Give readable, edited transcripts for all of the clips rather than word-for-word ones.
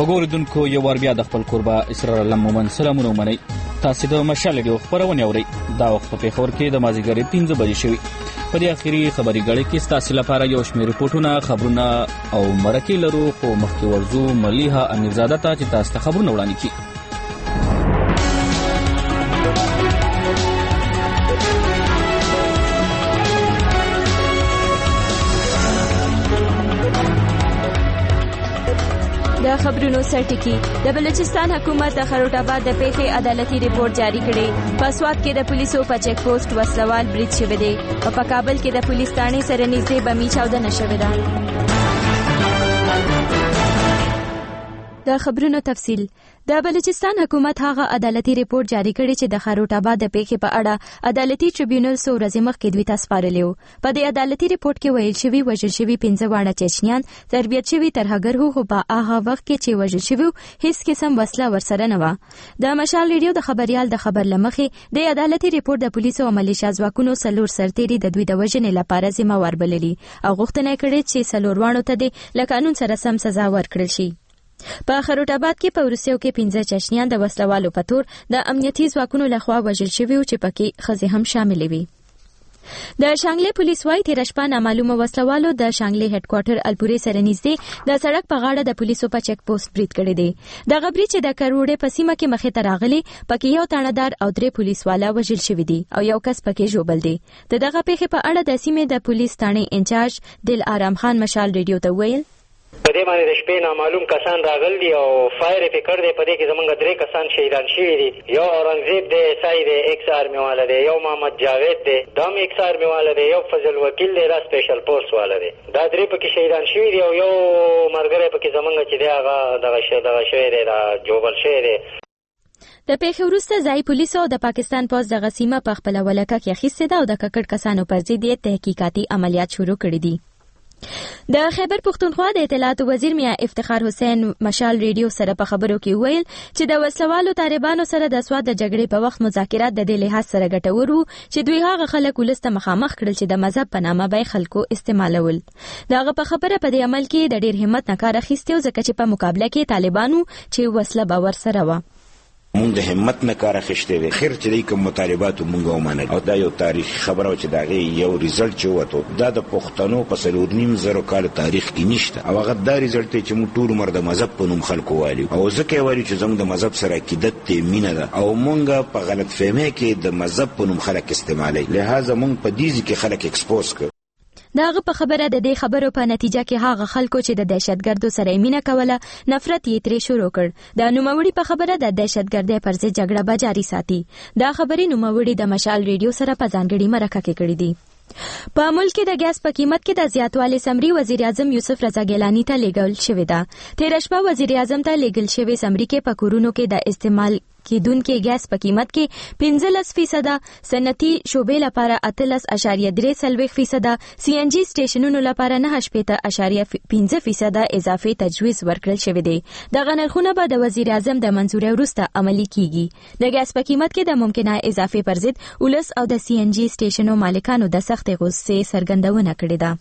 خوږو اوریدونکو یو وار بیا د خپل کوربه اسرار الله مومن سلامونه ومنئ. تاسو د مشال ریډیو خبرونه اورئ. دا وخت په پېښور کې د مازدیګر 5 بجې شوي. په دې اخیری خبري غړي کې ستاسو لپاره یو شمېر ریپورتونه، خبرونه او مرکې لرو، خو مخکې ورځو ملیحه امیرزاده ته چې تاسو ته خبرونه وړاندې کړي. د خبرونو سرټکی د بلوچستان حکومت د خروټ آباد د پیښې عدالتي ریپورت جاری کړي. په سوات کې د پولیسو په چیک پوسټ وسلوال برید شوی دی او په کابل کې د پولیس تانې سره نږدې بمي چاودنه شوې ده. د خبرونو تفصیل. د بلوچستان حکومت هغه عدالتي ریپورت جاری کړي چې د خروټ آباد د پیښې په اړه عدالتي ټریبیونل څو ورځې مخکې دوی ته سپارلی و. په دې عدالتي ریپورت کې ویل شوي وژل شوي 15 واړه چچنیان تربیت شوي ترهګر وو، خو په هغه وخت کې چې وژل شوي هیڅ قسم وسله ورسره نه وه. د مشال ریډیو د خبريال د خبر لمخې د عدالتي ریپورت د پولیسو او ملیشیا ځواکونو څلور سرتیري د دوی د وژنې لپاره ذمہوار بللي او غوښتنه کړې چې څلوروانو ته د قانون سره سم سزا ورکړل شي. په خروټ آباد کې په وروستیو کې 15 چچنیان د وسلوالو په تور د امنیتي ځواکونو لخوا وژل شوي چې پکې ښځې هم شاملې وي. د شانګلې پولیس وايي تیر شپه نامعلومه وسلوالو د شانګلې هډ کوارټر الپورې سره نږدې د سړک په غاړه د پولیسو په چیک پوسټ برید کړی دی. دغه برید چې د کروړې په سیمه کې مخې ته راغلی پکې یو تاندار او 3 پولیس والا وژل شوي دي او یو کس پکې ژوبل دی. دغه پیښې په اړه د سیمې د پولیس تانې انچارج دل آرام خان مشال ریډیو ته ویل په دې باندې د شپې نامعلوم کسان راغلي او فایر فکر دی. په دې کې زمونږ 3 کسان شهیدان شوي دي. یو اورنګزیب دی، سای دی، ایکس آرمی والا دی، یو محمد جاوید دی، دام ایکس آرمی والا دی، یو فضل وکیل دی، دا سپیشل فورس والا دی. دا 3 پکې شهیدان شوي دي او یو مرګره پکې زمونږ چې دی هغه دغه شوی دی، دا جوبل شوی دی. د پیښې وروسته ځای پولیسو او د پاکستان پوز دغه سیمه په خپله ولکه کې اخیستې ده او د ککړ کسانو پر ضد یې تحقیقاتي عملیات شروع کړي دي. د خیبر پښتونخوا د اطلاعات وزیر میا افتخار حسین مشال ریډیو سره په خبرو کې ویل چې د وسلوالو طالبانو سره د سواد د جګړې په وخت مذاکرات د دې لحاظ سره ګټور وو چې دوی هغه خلک ولسته مخامخ کړل چې د مذهب په نامه به خلکو استعمالول. دغه په خبره په دې عمل کې د ډیر همت نه کار اخیستو ځکه چې په مقابله کې طالبانو چې وسله باور سره و. مونږ د همت نه کار اخیستی دی. خیر چې کوم مطالباتو مونږ ومنل او دا یو تاریخي خبره چې د هغې یو ریزلټ چې ووتو دا د پښتنو په 4.5 کال تاریخ کې نشته او هغه دا ریزلټ دی چې مونږ ټول عمر د مذهب په نوم خلکو والي او ځکه یې وایو چې زموږ د مذهب سره عقیدت دی، مینه ده او مونږ په غلط فهمۍ کې د مذهب په نوم خلک استعمالوي. لہذا مونږ په دې کې خلک ایکسپوز کړ. داغه په خبره د دې خبرو په نتیجه کې هغه خلکو چې د دهشتګردو سره مینه کوله نفرت یې ترې شروع کړ. د نوموړي په خبره د دهشتګردۍ پر ضد جګړه به جاري ساتي. دا خبرې نوموړي د مشال ریډیو سره په ځانګړي مرکه کې کړې دي. په ملک کې د ګاز په قیمت کې د زیاتوالي سمري وزیر اعظم یوسف رضا ګیلانی ته لیږل شوې ده. تیر شپه وزیر اعظم ته لیږل شوې سمري کې په کورونو کې د استعمال کېدونکي ګاز په قیمت کې 15%، صنعتي شوبې لپاره 18.3%، سی ان جی سټیشنونو لپاره 9.5% اضافي تجویز ورکړل شوی دی. دغه نرخونه به د وزیر اعظم د منځورۍ وروسته عملي کیږي. د ګاز په قیمت کې د ممکنه اضافې پر ضد ولس او د سی ان جی سټیشنو مالکانو د سخت غوسې څرګندونه کړې ده.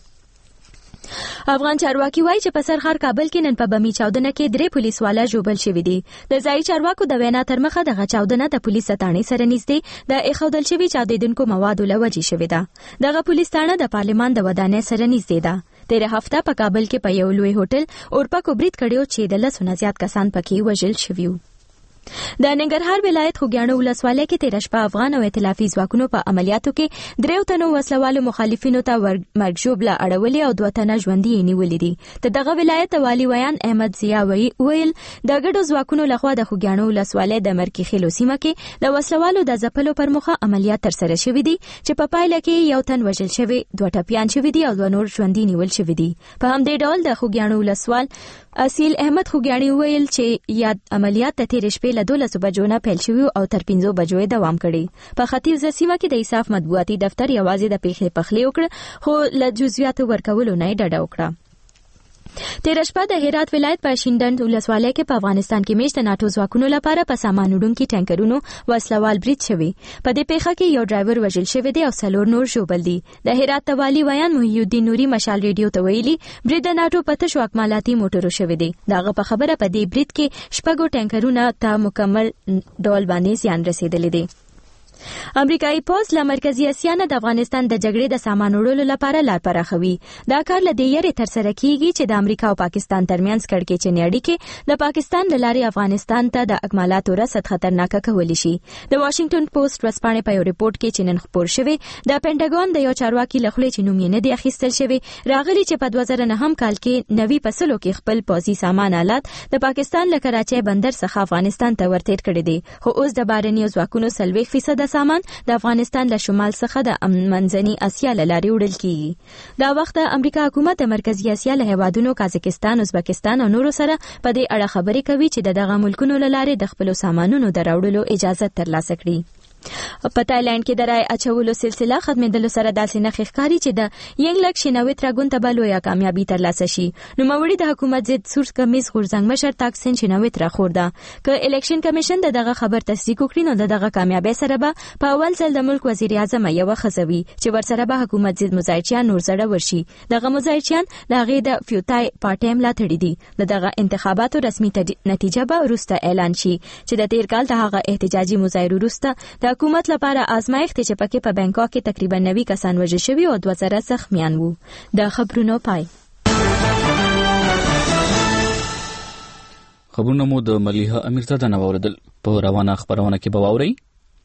افغان چارواکي وایي چې په سرخار کابل کې نن په بمي چاودنه کې 3 پولیس والا ژوبل شوي دي. د ځایي چارواکو د وینا تر مخه دغه چاودنه د پولیس تانې سره نږدې د ایښودل شوي چاودېدونکو موادو له وجې شوې ده. دغه پولیس تانه د پارلمان د ودانۍ سره نږدې ده. تیر هفته په کابل کې په یو لوی هوټل اورپکو برید کړی چې د 100 نه زیات کسان پکې وژل شوي وو. د ننګرهار ولایت خوږیاڼو ولسوالۍ کې تیر شپه افغان او ائتلافي ځواکونو په عملیاتو کې 3 تنو وسلوالو مخالفینو ته مرګ ژوبله اړولې او 2 تنه ژوندي نیولې دي. دغه ولایت والی ویان احمد ضیا ویل د ګډو ځواکونو لخوا د خوږیاڼو ولسوالۍ د مرکیخیلو سیمه کې د وسلوالو د ځپلو پر مخه عملیات ترسره شوي دي چې په پایله کې 1 تن وژل شوی، 2 ټپیان شوي دي او 2 نور ژوندي نیول شوي دي. په همدې ډول د خوږیاڼو ولسوال اصیل احمد خوږیاڼي ویل چې یاد عملیات د تیر شپې له 12 بجو نه پیل شوي او تر 5 بجو دوام کړی. په ختیځه سیمه کې د انصاف مطبوعاتي دفتر یوازې د پیښې پخلی وکړ خو له جزئیاتو ورکولو نه ډډه وکړه. تیر شپه د هرات ولایت په شینډنډ ولسوالۍ کې په افغانستان کې میشت ناتو ځواکونو لپاره په سامان وړونکي ټانکرونو وسلوال برید شوی. په دې پیښه کې یو ډرایور وژل شوی دی او 4 نور ژوبل دي. د هرات د والي ویان محی الدین نوري مشال ریډیو ته ویلي برید د ناتو په تشو اکمالاتي موټرو شوی دی. دغه په خبره په دې برید کې شپږو ټانکرونو ته مکمل ډول باندې زیان رسیدلی دی. امریکایي پوز له مرکزی اسیا نه د افغانستان د جګړې د سامان وړلو لپاره لار پراخوي. دا کار له دې یاري تر سره کیږي چې د امریکا او پاکستان ترمنځ کړکېچنې اړیکې د پاکستان له لارې افغانستان ته د اکمالاتو رسد خطرناکه کولی شي. د واشنگټن پوسټ ورځپاڼې په یو ریپورت کې چې نن خپور شوی د پینټاګون د یو چارواکي له خولې چې نوم یې نه دی اخیستل شوی راغلی چې په 2009 کال کې نوي فصلو کې خپل پوځي سامان آلات د پاکستان له کراچۍ بندر څخه افغانستان ته ورتېر کړي دي. خو اوس د بهرنیو ځواکونو 40% سامان د افغانستان له شمال څخه د منځني اسیا له لارې وړل کیږي. دا وخت د امریکا حکومت د مرکزی اسیا له هیوادونو قازقستان، ازبکستان او نورو سره په دې اړه خبرې کوي چې دغه ملکونو له لارې د خپل سامانونو د راوړلو اجازه ترلاسه کړي. په تایلند کې د رای اچولو سلسله ختمېدلو سره داسې نښې ښکاري چې د ینګلک شینوي تراګون ته به لویه کامیابي ترلاسه شي. نوموړي د حکومت ضد سور کمیز غورځنګ مشر تاکسین شینوي راخور ده. که الیکشن کمیشن دغه خبر تصدیق وکړي نو دغه کامیابی سره به په اول ځل د ملک وزیر اعظم یوه ښځه وي چې ورسره به حکومت ضد مظاهرچیان نور زړه ورشي. دغه مظاهرچیان د هغې د فیوتای پارټۍ ملاتړي دي. د دغه انتخاباتو رسمي نتیجه به وروسته اعلان شي چې د تیر کال د هغه احتجاجي مظاهرو وروسته د حکومت لپاره آزمایښت چې پکې په بانکاک کې تقریبا 90 کسان وژل شوي او 2000 زخمیان وو. د خبرونو پای. خبرونه مو د ملیحه امیرزاده نه واوریدل. په روانه خبرونه کې به واورئ.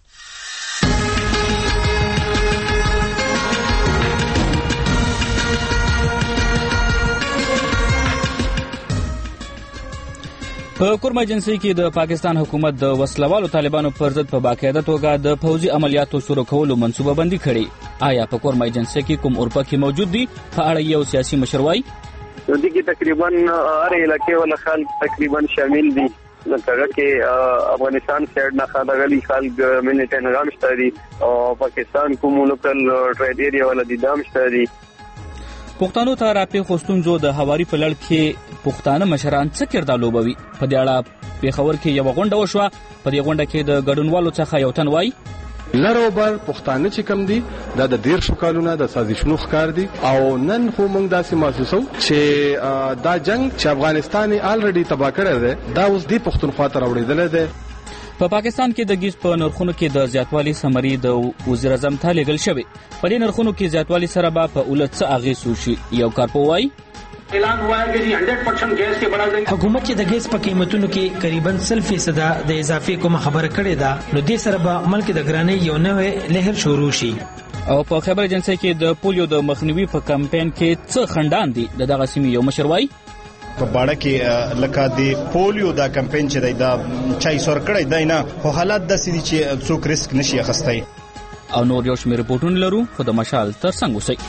په کورما ایجنسی کې د پاکستان حکومت د وسلوالو طالبانو پر ضد په باقاعده توګه د پوځي عملیاتو شروع کولو منصوبه بندي کړې. آیا په کورما ایجنسی کې کوم اورپکي موجود دي؟ په اړه یو سیاسي مشر وایي دې کې تقریبا هر علاقې ولا خلک تقریبا شامل دي. لکه کې افغانستان سایډ نه خلک خلک ملټن غام شتري او پاکستان کوم لوکل ټریډ ایریا ولا د دام شتري. پښتنو ته راپې خوستونزو د هواري په لړ کې پښتانه مشران څه کردار لوبوي؟ په دې اړه پیښور کې یو غونډه وشوه. په دې غونډه کې د ګډونوالو څخه یو تن وایي لروبر پښتانه چې کم دي دا د 1.5 کالونو د سازشونو ښکار دي او نن خو موږ داسې محسوسو چې دا جنگ چې افغانستان الریډي تباہ کړی دی دا اوس دی پښتونخوا ته راوړېدلی دی. په پاکستان کې د ګیس په نرخونو کې د زیاتوالي سمري د وزیر اعظم ته لیږل شوی. په دې نرخونو کې زیاتوالي سره به په اولت څه اغېز وشي؟ یو کارپوه وایي اعلان ہوا ہے کہ 100% گیس کے بڑھا دیں گے. حکومت چې د ګیس په قیمتونو کې قریبا 100% د اضافي کوم خبره کړې ده نو دې سره به ملک د ګرانۍ یو نوې لهر شروع شي. او په خبر ایجنسی کې د پولیو د مخنیوي په کمپاین کې څه خندان دي؟ دغه سیمې یو مشر وایي په باړه کې لکه د پولیو دا کمپاین چې دا چای سور کړی دی نه خو حالات داسې دي چې څوک ریسک نشي اخیستی. او نور یو شمېر رپورټونه لرو خو د مشال ترڅنګ اوسئ.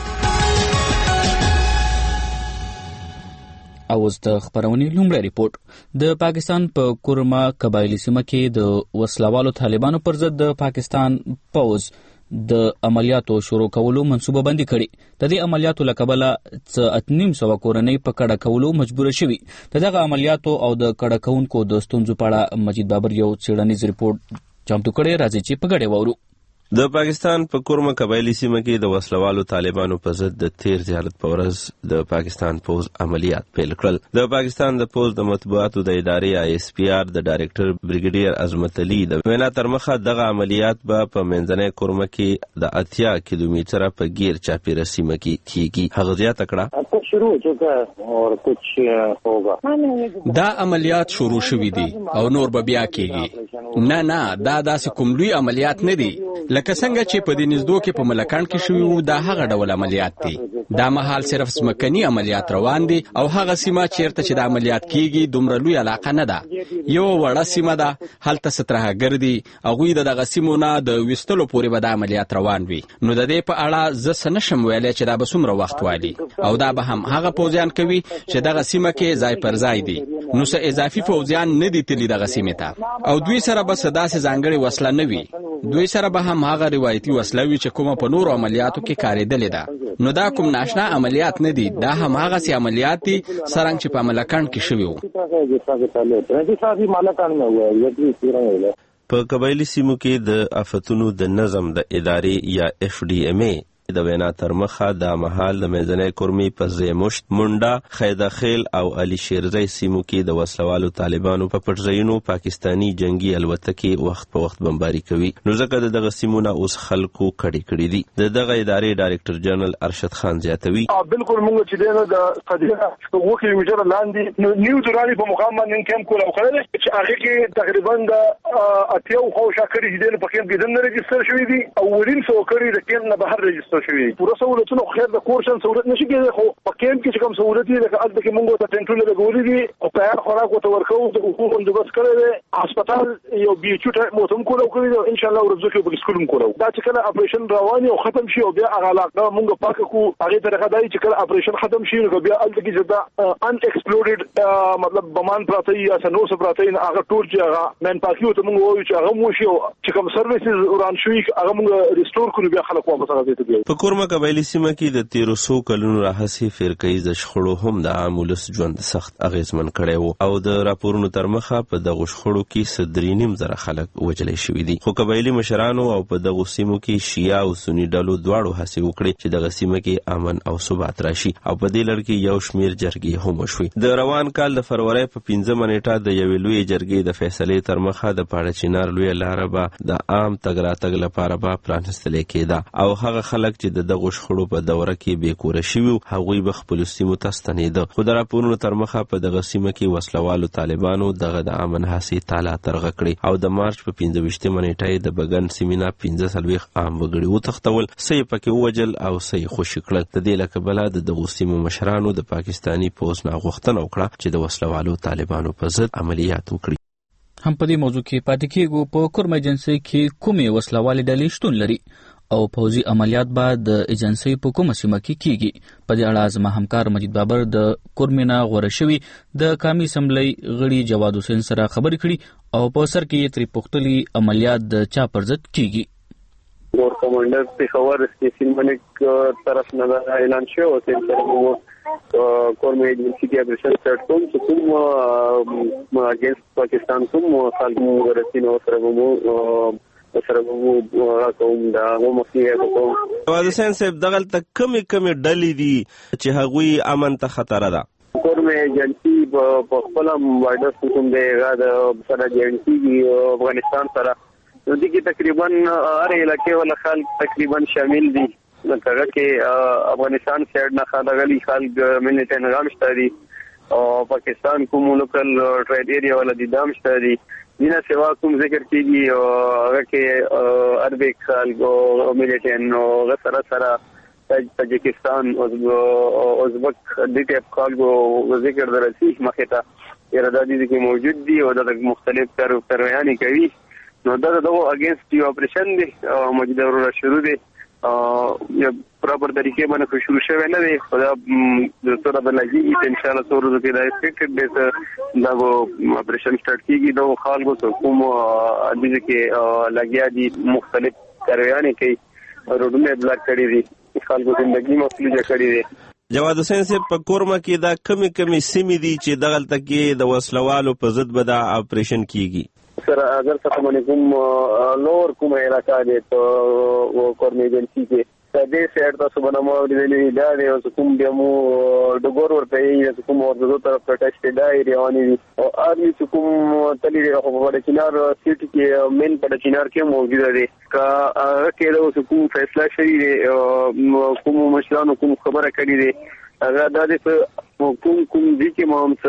اوس د خبرونې لومړی ریپورت. د پاکستان په کورما قبایلی سیمه کې د وسلوالو طالبانو پر ضد د پاکستان پوز د عملیاتو شروع کولو منصوبه بندي کړي. د دې عملیاتو له کبله 8.5 کورنۍ په کډه کولو مجبور شوي. دغه عملیاتو او د کډه کونکو د ستونزو په اړه مجید بابر یو څېړنیز ریپورت چمتو کړی. راځي چې په ګډه واورو. د پاکستان په کورما قبایلی سیمه کې د وسلوالو طالبانو په ضد د تیر زیارت په ورځ د پاکستان پوز عملیات پیل کړل. د پاکستان د پوز د مطبوعاتو د ادارې ISPR د ډایرکټر بریګیډیر عظمت علي د وینا تر مخه دغه عملیات به په منځنۍ کورما کې د 80 کیلومتره په غیر چاپیره سیمه کې کیږي. هغه زیاته کړه دا عملیات شروع شوي دي او نور به بیا کیږي. نه دا داسې کوم لوی عملیات نه دي لکه څنګه چې په دې نږدو کې په ملکان کې شوي وو. دا هغه ډول عملیات دي. دا مهال صرف ځمکني عملیات روان دي او هغه سیمه چیرته چې د عملیات کیږي دومره لوی علاقه نه ده. یو وړه سیمه ده. هلته سترهګر دي. هغوی دغه سیمو نه د ویستلو پورې به د عملیات روان وي. نو د دې په اړه زه څه نشم ویلی چې دا به څومره وخت والي او دا به هم هغه پوځیان کوي چې دغه سیمه کې ځای پر ځای دي. نو څه اضافي پوځیان نه دي تللي دغه سیمې ته او دوی سره به څه داسې ځانګړې وسله نه وي. دوی سره به هم هغه روایتي وسله وي چې کومه په نورو عملیاتو کې کارېدلې ده. نو دا کوم ناشنا عملیات نه دي، دا هم هغه سي عملیات دي څرنګه چې په ملکان کې شوي وو. په قبایلی سیمو کې د آفتونو د نظم د ادارې یا FDMA د وینا تر مخه د مهال د منځنۍ کورمې په زیمشت، منډه، خیده خیل او علي شیرزی سیمو کې د وسلوالو طالبانو په پټ ځایونو پاکستانی جنگي الوتکې وخت په وخت بمباري کوي. نو ځکه دغه سیمونه اوس خلکو کړي دي. دغه ادارې ډایرکټر جنرال ارشد خان زیاتوي بالکل موږ چې دغه د قضیه په وکیل مجر لاندې نیو دراني په مقام باندې کم کول او کړل چې هغه کې تقریبا د اتیو خو شاکري دي په کم کې د ريجستر شوی دي او ورین سو کړی د کم نه بهر ريجستر شوی. پوره سہولتونو خیر د کورشن سہولت نشي کېږي، خو په کم کې کوم سہولت دي لکه البته کې موږ ته ټینټونه لګولې دي او په خوراک او تورکو د حقوق بندوبست کړی دی. هسپتال یو BHU ټایپ موتم کولو کړی دی، ان شاء الله ورځو کې به سکولم کولو. دا چې کله اپریشن روان او ختم شي او بیا هغه علاقه موږ پاک کو هغه طریقه دی چې کله اپریشن ختم شي نو بیا البته کې زدا ان ایکسپلوډډ مطلب بمان پراته یا سنوس پراته هغه ټول چې هغه مین پاکیو ته موږ وایو چې هغه مو شي چې کوم سرویسز وران شوی هغه موږ ریسټور کړو بیا خلک واپس راځي ته. په کورما قبایلی سیمه کې د 1300 کلونو راهیسې فرقې شخړو هم د عام ولس ژوند سخت اغیزمن کړی وو او د راپورونو تر مخه په دغه شخړو کې 3.5 زره خلک وجلې شوي دي. خو قبایلی مشرانو او په دغه سیمو کې شیعه او سنی ډلو دواړو هڅې وکړې چې دغه سیمه کې امن او ثبات راشي او په دې لړ کې یو شمیر جرګې هم وشوي. د روان کال د فروری په 15 نیټه د یوې لوی جرګې د فیصلې تر مخه د پاړه چینار لوی لاره به د عام تګ راتګ لپاره به پرانستل کېده او هغه خلک چې دغه شخړو په دوره کې بې کوره شوي هغوی به خپلو سیمو ته ستنېده. خو د راپورونو تر مخه په دغه سیمه کې وسلوالو طالبانو دغه د امن هڅې تالا ترغه کړې او د مارچ په 15 نیټه د بګن سیمه 15 عام وګړي وتښتول، څه یې پکې ووجل او څه یې خوشي کړل. د دې له کبله د دغو سیمو مشرانو د پاکستاني پوځ نه غوښتنه وکړه چې د وسلوالو طالبانو په ضد عملیات وکړي. هم په دې موضوع کې پاتې کېږو. په کورما ایجنسۍ کې کومې وسلوالې ډلې شتون لري او پوځي عملیات به د ایجنسۍ په کومه سیمه کې کیږي؟ په دې اړه زما همکار مجید بابر د کورمنا غوړه شوی د قومي اسمبلی غړي جواد حسین سره خبرې کړي او په سر کې تری پختلی عملیات د چا پر ضد کیږي. ور کمانډر پیښور سټیشن باندې طرف نه اعلان شو او چې کورمه ایجنسی کې اپریشن سټارټ کوم چې کوم اگینست پاکستان کوم خلکو ورسینو سره وو کوم دا مخکې کوم. جواد حسین صاحب دغه کمی ډلې دي چې هغوی امن ته خطر ده. کورمه ایجنسی په خپل وایډر کوم دی غاده سره ایجنسی افغانستان سره نو دي کې تقریبا هر علاقې ولا خلک تقریبا شامل دي. هغه کې افغانستان سایډ نه خالغلی خلک ملت نظام شتاري او پاکستان کوم لوکل ټریډ ایریا ولا دي دام شتاري دینا سوا کوم ذکر کیږي او هغه کې عربیک خلک او ملتن او غسر سره تاجکستان او ازبک د ټیپ خلکو ذکر درسي مخه ته ارادي دي موجود دي او د مختلف ترویانی کوي. نو دا دغه اگینست یو اپریشن دی موجوده ورو شروع دی یو پراپر طریقې باندې شروع شوی نه دی. خدا د تر بلګي ان شاء الله څو ورځې کې دا ایکسپیکټډ دی دا اپریشن سٹارټ کیږي. د خلکو کوم د کې لګیا دي مختلف کاروانی کوي روډونه بلاک کړی دي خلکو زندگی مفلوجه کړی دي. جواد حسین صاحب په کورما کې دا کمی سیمې دي چې دغه تکي د وسلوالو په ضد به دا اپریشن کیږي. سر اگر څه کوم لور کوم علاقہ دی ته کورمه ایجنسی کې دې سیټ تاسو باندې ویلې دا دی کوم دمو ډګور ورته یې کوم ورته طرف پروټیسټ دی رواني او ارمي کوم تللی په وړ چینار سیټ کې مین په چینار کې موجوده دي کا کېدو کوم فیصله شوی کوم مشرانو کوم خبره کړې دي هغه د کوم دي کې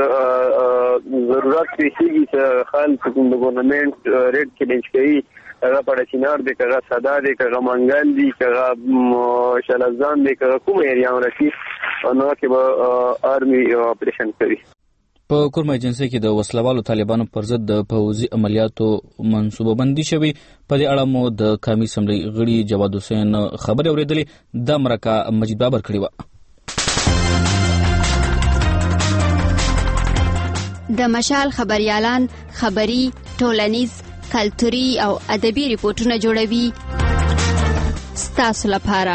مهم ضرورت شي چې خلک کوم د ګورنمنت ریټ کې لنچ کوي هغه په چینار دي هغه صدا دي هغه منګل دي هغه شلزان دي هغه کوم ایریا ورشي نو کې به ارمي اپریشن کوي. په کورما ایجنسۍ کې د وسلوالو طالبانو پر ضد د پوځي عملیاتو منصوبه بندي شوی. په دې اړه مو د قومي اسمبلی غړي جواد حسین خبرې اورېدلې. د مرکه مجید بابر کړی و. د مشال خبريالان خبري ټولنیز کلتوري او ادبي ریپورتونه جوړوي ستاسو لپاره.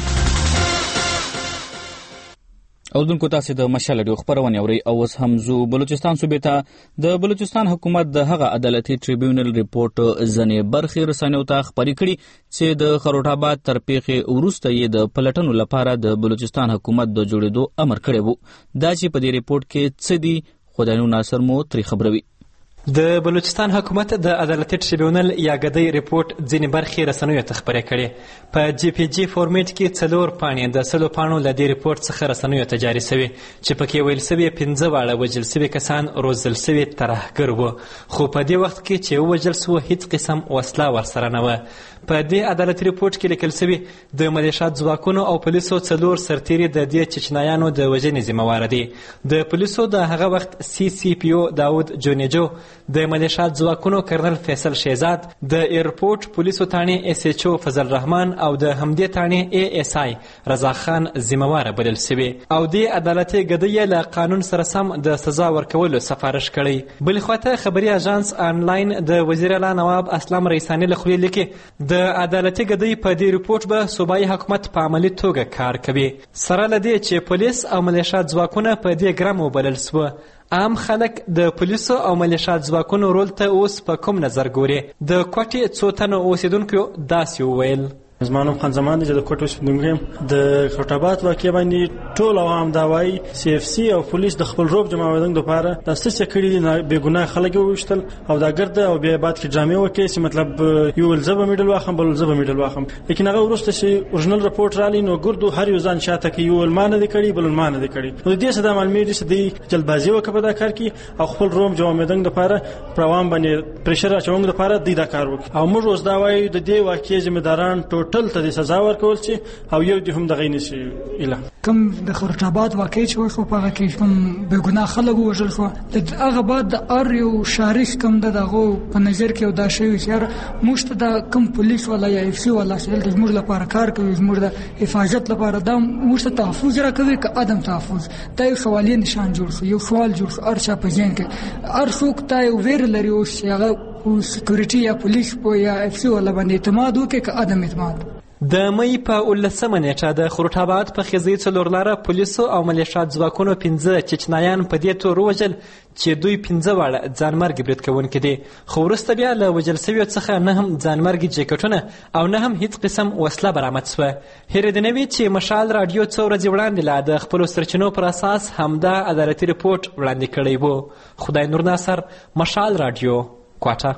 اوردونکو تاسو د مشال ډیو خبرونه اوري او اوس هم زو بلوچستان صوبې ته د بلوچستان حکومت د هغه عدالتي ټریبیونل ریپورت ځنې برخې رسنیو ته خبري کړي چې د خروټ آباد تر پیښې وروسته یې د پلټنو لپاره د بلوچستان حکومت د جوړېدو امر کړی وو. دا چې په دې ریپورت کې څه دي خدایو ناصر مو تری خبروي. د بلوچستان حکومت د عدالتي ټریبیونل یا ګدۍ ریپورت ځینې برخې رسنیو ته خبرې کړي. په جی پی جی فورمیټ کې 4 پاڼې د 100 پاڼو له دې ریپورت څخه رسنیو ته جاري شوي چې پکې ویل شوي 15 واړه وژل شوي کسان روزل شوي ترهګر وو، خو په دې وخت کې چې وژل شوي هیڅ قسم وسله ورسره نه وه. په دې عدالتي ریپورت کې لیکل شوي د ملیشات ځواکونو او پولیسو 4 سرتیري د دې چچنایانو د وژنې ذمہوار دي. د پولیسو د هغه وخت سی پی او داود جونیجو، د ملیشات ځواکونو کرنل فیصل شهزاد، د ایرپورټ پولیسو ثاني اس ایچ او فضل رحمان او د همدې ثاني ای اس آی رضا خان ذمہوار بلل شوي او د عدالتي ګدۍ له قانون سره سم د سزا ورکولو سفارش کړی. بل خواته خبري اژانس آنلاین د وزیر اعلی نواب اسلام رئیسانی له خولې لیکي د عدالتي ګدۍ په دې ریپورت به صوبایي حکومت په عملي توګه کار کوي. سره لدې چې پولیس او ملیشات ځواکونه په دې ګرم وبلل شوه. عام خلک د پولیسو او ملیشات ځواکونو رول ته اوس په کوم نظر ګوري؟ د کوټې څو تنو اوسیدونکو داسې وویل. زما نوم خان زمان دی چې د کوټې اوسیدونکی یم. د خروټ آباد واقعه باندې ټول عوام دا وایي سی اف سی او پولیس د خپل روب جمعولنګ لپاره د څه کړي دي، بې ګناه خلک وویشتل او دا ګرده او بیا بعد کې ډرامې وکړي چې مطلب یو ولزبه میډل واخم بل ولزبه میډل واخم، لیکن هغه وروسته چې اورجنل رپورټ رالی نو ګردو هر یو ځان شاته کې یو ولمانه دي کړي بل ولمانه دي کړي. نو دې څه د معلومې دي چې د جلبازي وکړه دا کار کې او خپل روم جمعولنګ لپاره پر عوام باندې پریشر اچونګ لپاره دا کار وکړي. او موږ اوس دا وایو د دې واقعې ذمہ داران ټوټل ته سزا ورکول شي او یو دې هم دغه نشي اله کوم د خروټ آباد واقعي چې وشو په هغه کې کوم بې ګناه خلک وژل شو. هغه بعد د ار یو شارش کوم دغه په نظر کې دا شی چې موږ ته د کوم پولیس ولا یا اف سی ولا چې د موږ لپاره کار کوي، موږ د حفاظت لپاره دا موږ ته تحفظ راکوي که عدم تحفظ. دا یو سوالي نشان جوړ شو، یو سوال جوړ شو ارشا په ځین کې ار څوک ته یو ویر لري او هغه سکیورټي یا پولیس په یا اف سی ولا باندې اعتماد وکړي که عدم اعتماد. د مې په 19 نیټه د خروټ آباد په خزې 4 لاره پولیسو او ملیشات ځواکونو 15 چچنایان په دې تور وژل چې دوی 15 واړه ځانمرګ برید کوونکي دي، خو وروسته بیا له وژل شویو څخه نه هم ځانمرګي جیکټونه او نه هم هیڅ قسم وسله برآمد شوه. هیرېدنوي چې مشال راډیو څو ورځې وړاندې لا د خپلو سرچینو پر اساس همدا عدالتي ریپورټ وړاندې کړی وو. خدای نور ناصر، مشال راډیو، کوټه.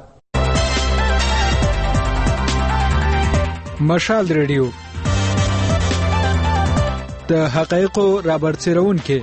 مشال ریډیو د حقایقو رابرسېرونکي.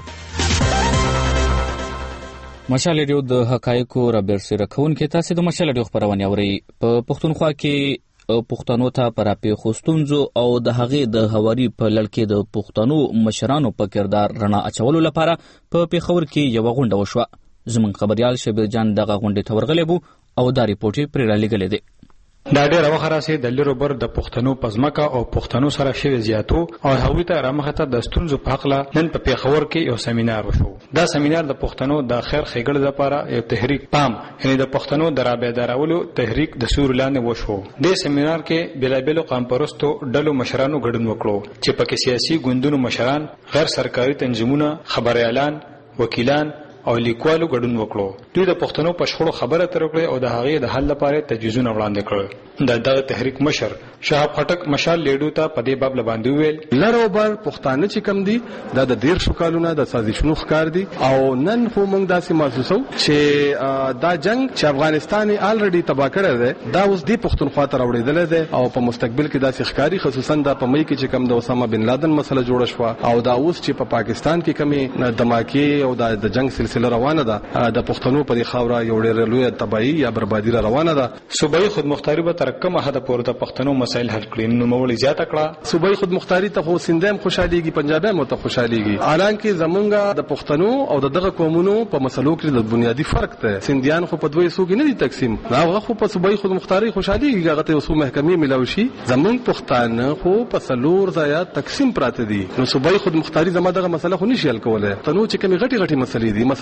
مشال ریډیو د حقایقو رابرسېرونکي. تاسو د مشال ریډیو خبرونه اورئ. په پښتونخوا کې پښتنو ته پر پیښستونزو او د هغې د هواري په لړ کې د پښتنو مشرانو په کردار رڼا اچولو لپاره په پیښور کې یو غونډه وشوه. زموږ خبريال شبیر جان دغه غونډې ته ورغلی وو او دا ریپورټ یې پرې رالیږلی دی. دا ډېر وخت راځي د لرو بر د پښتنو پزماکه او پښتنو سره شوی زیاتو او هغوی ته رامخته د ستونزو په حق لا نن په پیښور کې یو سیمینار وشو. دا سیمینار د پښتنو د خیر ښېګړې لپاره یو تحریک پام یعنی د پښتنو د رابطارولو تحریک د سور لاندې وشو. د سیمینار کې بلابل قوم پرستو ډلو مشرانو ګډون وکړو چې پکې سیاسي ګوندونو مشران، غیر سرکاري تنظیمونه، خبريالان، وکیلان او لیکوالو ګډون وکړو. دوی د پښتنو په شخړو خبره تر وکړه او د هغې د حل لپاره تجویزونه وړاندې کړل. د تحریک مشر شهاب خټک مشال لیډو ته په دې باب باندې ویل لرو بر پښتانه چې کم دي دا د 150 کالونو د سازشونو ښکار دي او نن خو موږ داسې محسوسو چې دا جنگ چې افغانستان الریډي تباہ کړی دی دا اوس د پښتونخوا ته راوړېدل دی او په مستقبل کې داسې ښکاری خصوصا د په مې کې چې کم د اسامه بن لادن مسله جوړه شو او دا اوس چې په پاکستان کې کمی دماکي او د جنگ سلسله روانه ده د پښتنو په خاوره یو ډېر لوی تباہي یا بربادي روانه ده. صوبایي خودمختاري به تر کومه حد پورې د پښتنو مسایل حل کړي نو مولي زیاته کړه. صوبایي خودمختاري ته خو سندهم خوشاليږي، پنجابیان مو ته خوشاليږي، حالانکه زمونږه د پښتنو او دغه قومونو په مسلو کې د بنیادی فرق ده. سنديان خو په دوی سوګ نه دي تقسیم، هغه خو په صوبایي خودمختاري خوشاليږي، هغه ته وسو محکمې ملوشي. زمونږ پښتانه خو په سلور ځایات تقسیم پراته دي. نو صوبایي خودمختاري زموږ دغه مسله خو نشي حل کوله. تنو چې کومي غټي مسلې دي، مسله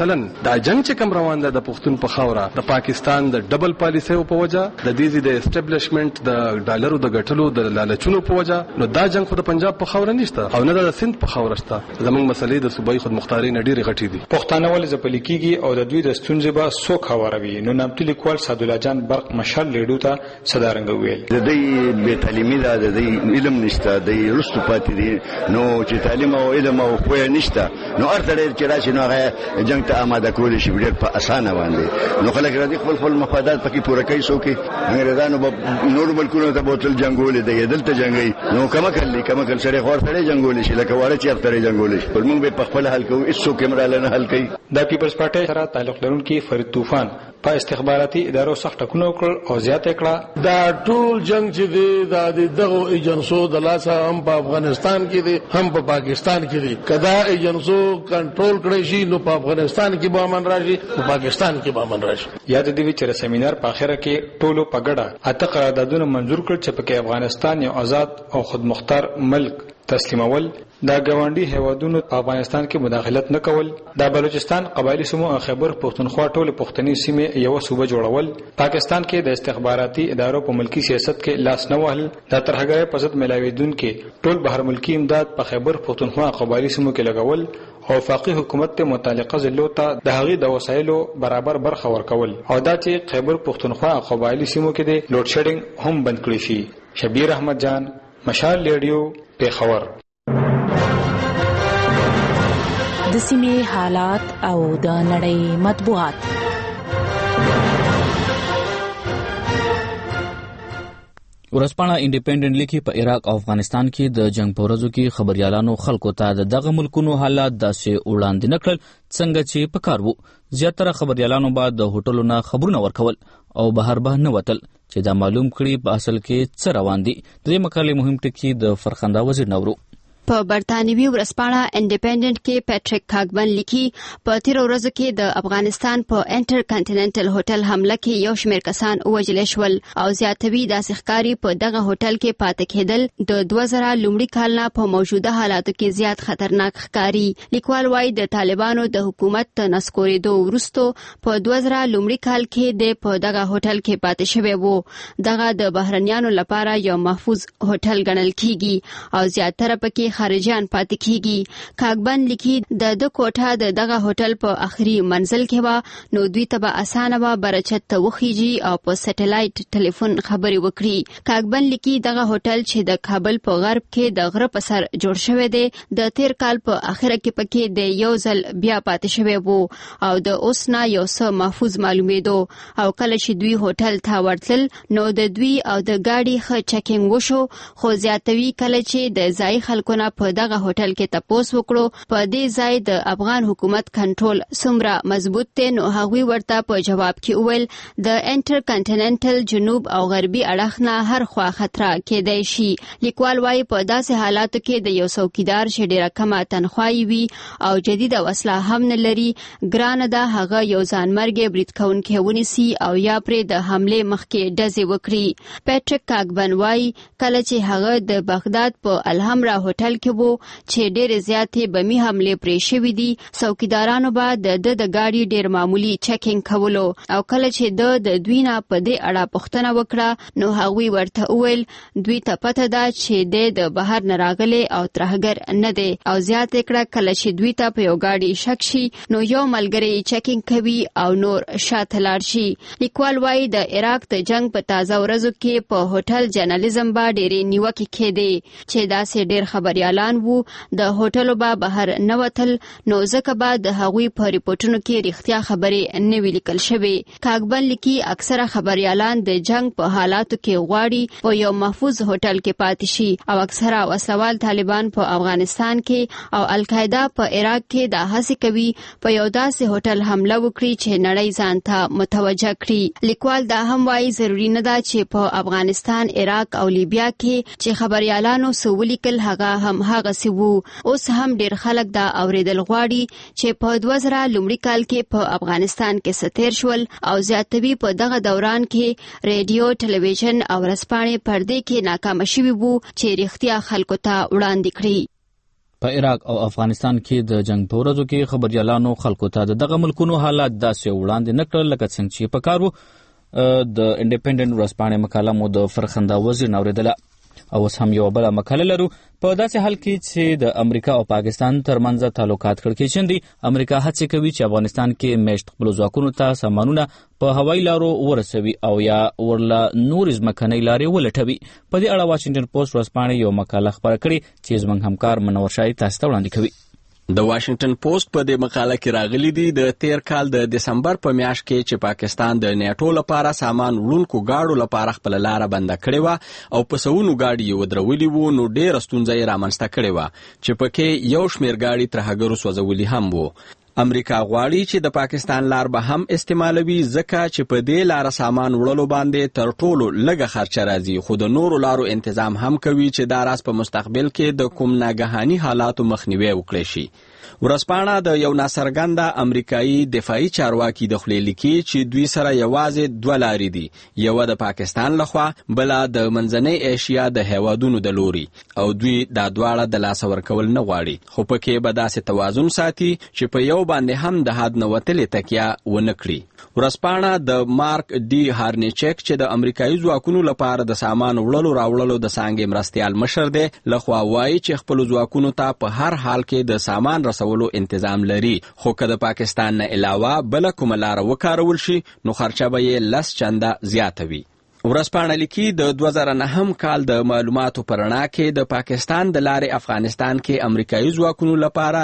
مثلا دا جنگ چې کوم روان ده د پښتون په خاوره د پاکستان د ډبل پالیسي په وجه د دې د اسټابلیشمنت د ډالرو د ګټلو د لالچونو په وجه نو دا جنگ خو د پنجاب په خاوره نشته او نه د سند په خاوره شته. زمونږ مسلې د صوبایي خودمختاري نه ډېرې غټې دي. پښتانه ولې ځپلي کیږي او د دوی د ستونزې به څوک هواروي؟ نو نامتو لیکوال سعدالله جان برق مشال لیډو ته صدارنګ ویل د دې بې تعلیمي ده، د دې علم نشته، د رستو پاتې دي. نو چې تعلیم او علم او پوهه نشته نو ارتړ چې راشي نو هغه جنگ ته آماده کول شي ډېر په اسانه باندې. نو خلک راځي خپل مفادات پکې پوره کوي. څوک انګریزانو به نور ملکونو ته بوتل جنگول دي دلته جنگي نو کمکل سره خور سره جنگول شي لکه واره چې افطر جنگول شي. پر موږ به په خپل حل کوو، هیڅ څوک مراله نه حل کوي. د پیپلز پارټي سره تعلق لرونکي فرید طوفان په استخباراتي ادارو سخت ټکونه وکړل او زیاته کړه دا ټول جنگ چې دی دغه ایجنسو د لاسه هم په افغانستان کې دی هم په پاکستان کې دی. کدا ایجنسو کنټرول کړی شي نو په افغانستان کې به امن راشي، په پاکستان کې به امن راشي. یاد دی چې سیمینار په اخره کې ټولو په ګډه اته قراردادونه منزور کړ چې پکې افغانستان یو آزاد او خودمختار ملک تسلیمول، دا ګاونډي هیوادونو په افغانستان کې مداخلت نه کول، دا بلوچستان قبایلی سمو او خیبر پښتونخوا ټول پښتني سیمې یو صوبه جوړول، پاکستان کې د استخباراتي ادارو په ملکی سیاست کې لاس نه وهل، د ترهګرۍ په ضد ملاویدونکو ټول بهر ملکی امداد په خیبر پښتونخوا قبایلی سمو کې لګول او وفاقي حکومت ته متعلقه ضلعو ته د هغې د وسایلو برابر برخه ورکول او دا چې خیبر پښتونخوا قبایلی سیمو کې د لوډ شیډینګ هم بند کړی شي. شبیر احمد جان، مشال ریډیو، پیښور. د سیمې حالات او د نړۍ مطبوعات. ورځپاڼه انډیپندنت لیکي په عراق او افغانستان کې د جنگ په ورځو کې خبريالانو خلکو ته دغه ملکونو حالات داسې وړاندې نکړل څنګه چې پکار وو. زیاتره خبريالانو بعد د هوټلونو خبرونه ورکول او بهر به نه وتل چې دا معلوم کړي په اصل کې څه روان دي. د دې مقالې مهم ټکی د فرخنده وزیر نورو په برتانوي ورځپاڼه انډیپندنت کې پیټریک کاګبن لیکي په تیر ورځو کې د افغانستان په انټر کانټیننټل هوټل حمله کې یو شمېر کسان وژل شول او زیاتوي داسې ښکاري په دغه هوټل کې پاتې کېدل د 2000 لومړي کال نه په موجوده حالاتو کې زیات خطرناک ښکاري. لیکوال وايي د طالبانو د حکومت د نسکورېدو وروسته په 2000 لومړي کال کې د په دغه هوټل کې پاتې شوی وو. دغه د بهرنیانو لپاره یو محفوظ هوټل ګڼل کیږي او زیاتره پکې خارجيان پاتې کیږي. کاګبن لیکي د کوټه د دغه هوټل په اخري منزل کې و نو دوی ته به اسانه و برچت ته وخیږي او په سټلایټ ټلیفون خبري وکړي. کاګبن لیکي دغه هوټل چې د کابل په غرب کې د غره په سر جوړ شوی دی د تیر کال په اخره کې پکې د یو ځل بیا پاتې شوی وو او د اوس نه یو څه محفوظ معلومېدو او کله چې دوی هوټل ته ورتل نو د دوی او د گاډي ښه چکینګ وشو. خو زیاتوي کله چې د ځای خلکو په دغه هوټل کې تاسو وکړو په دې ځای د افغان حکومت کنټرول څومره مضبوط دی نو هغوی ورته په جواب کې وویل د انټر کانټیننټل جنوب او غربي اړخ نه هر خوا خطر کېدای شي. لیکوال وايي په داسې حالاتو کې د یو څوکیدار چې ډیره کمه تنخواهي وي او جديده وسله هم نه لري ګرانه ده هغه یو ځانمرګي برید کوونکی ونیسي او یا پرې د حمله مخکې ډزې وکړي. پیټریک کاګبن وايي کله چې هغه د بغداد په الحمرا هوټل کې وو چې ډېر زیاتې بمي حملې پرې شوې دي څوکیدارانو به د گاډي ډېر معمولی چیکینګ کولو او کله چې د دوی نه په دې اړه پوښتنه وکړه نو هغوی ورته وویل دوی ته پته ده چې د بهر نه راغلی او ترهګر نه دی او زیات کړه کله چې دوی ته په یو گاډي شک شي نو یو ملګری چیکینګ کوي او نور شاته لاړ شي. لیکوال وايي د عراق د جنگ په تازه ورځو کې په هوټل جرنالیزم به ډېرې نیوکې کېدې چې داسې ډېر خبريالان وو د هوټلو به بهر نه وتل نو ځکه به د هغوی په ریپورتونو کې رښتیا خبرې نه وی لیکل شوې. کاګبن لیکي اکثره خبريالان د جنگ په حالاتو کې غواړي په یو محفوظ هوټل کې پاتې شي او اکثره وسلوال طالبان په افغانستان کې او القاعده په عراق کې د هڅې کوي په یو داسې هوټل حمله وکړي چې نړۍ ځان ته متوجه کړي. لیکوال دا هم وايي ضروری نه ده چې په افغانستان، عراق او لیبیا کې چې خبريالانو سو ولیکل هغه هم هغه سی وو. اوس هم ډیر خلک دا اوریدل غواړي چې په 2000 لومړي کال کې په افغانستان کې ستیر شول او زیاتوي په دغه دوران کې ریډیو، ټلویزیون او ورځپاڼې پردې کې ناکام شوي وو چې رښتیا خلکو ته وړاندې کړي. په عراق او افغانستان کې د جنگ په ورځو کې خبريالانو خلکو ته دغه ملکونو حالات داسې وړاندې نه کړل لکه څنګه چې په کار وو. د انډیپندنت ورځپاڼې مقاله مو د فرخنده وزیر اورېدله. او اوس هم یو بله مقاله لرو. په داسې حال کې چې د امریکا او پاکستان ترمنځ تعلقات کړکېچن دي، امریکا هڅې کوي چې افغانستان کې میشت خپلو ځواکونو ته سامانونه په هوایي لارو ورسوي او یا ورله نورې ځمکنۍ لارې ولټوي. په دې اړه واشنګټن پوسټ ورځپاڼې یو مقاله خپره کړې چې زموږ همکار منور شاهي تاسو ته وړاندې کوي. د واشنگټن پوسټ په دې مقاله کې راغلي دي د تیر کال د دسمبر په میاشت کې چې پاکستان د نیټو لپاره سامان وړونکو گاډو لپاره خپل لار بند کړې و او په سونو گاډي یې ودرولي وو، نو ډېر ستونزې یې رامنځته کړې و چې پکې یو شمېر گاډي ترهګرو سوځولي هم وو. امریکا غواړي چې د پاکستان لار به هم استعمالوي ځکه چې په دې لار سامان وړلو باندې تر ټولو لږه خرچه راځي، خو د نورو لارو تنظیم هم کوي چې دا راز په مستقبل کې د کوم ناګهاني حالاتو مخنیوي وکړي شي. ورځپاڼه د یو ناڅرګنده امریکایي دفاعي چارواکي د خولې لیکي چې دوی سره یوازې دوه لارې دي، یوه د پاکستان لخوا، بله د منځنۍ ایشیا د هیوادونو د لوري، او دوی دا دواړه د لاسه ورکول نه غواړي، خو پکې به داسې توازن ساتي چې په یو باندې هم د حد نه وتلې تکیه ونه کړي. ورځپاڼه د مارک ډي هارنیچک چې د امریکایي ځواکونو لپاره د سامان وړلو راوړلو د څانګې مرستیال مشر دی لخوا وایي چې خپلو ځواکونو ته په هر حال کې د سامان رسولو تنظیم لري، خو که د پاکستان نه علاوه بله کومه لاره وکارول شي نو خرچه به یې 10 چنده زیاته وي. ورځپاڼه لیکي د 2009 کال د معلوماتو په رڼا کې د پاکستان د لارې افغانستان کې امریکایي ځواکونو لپاره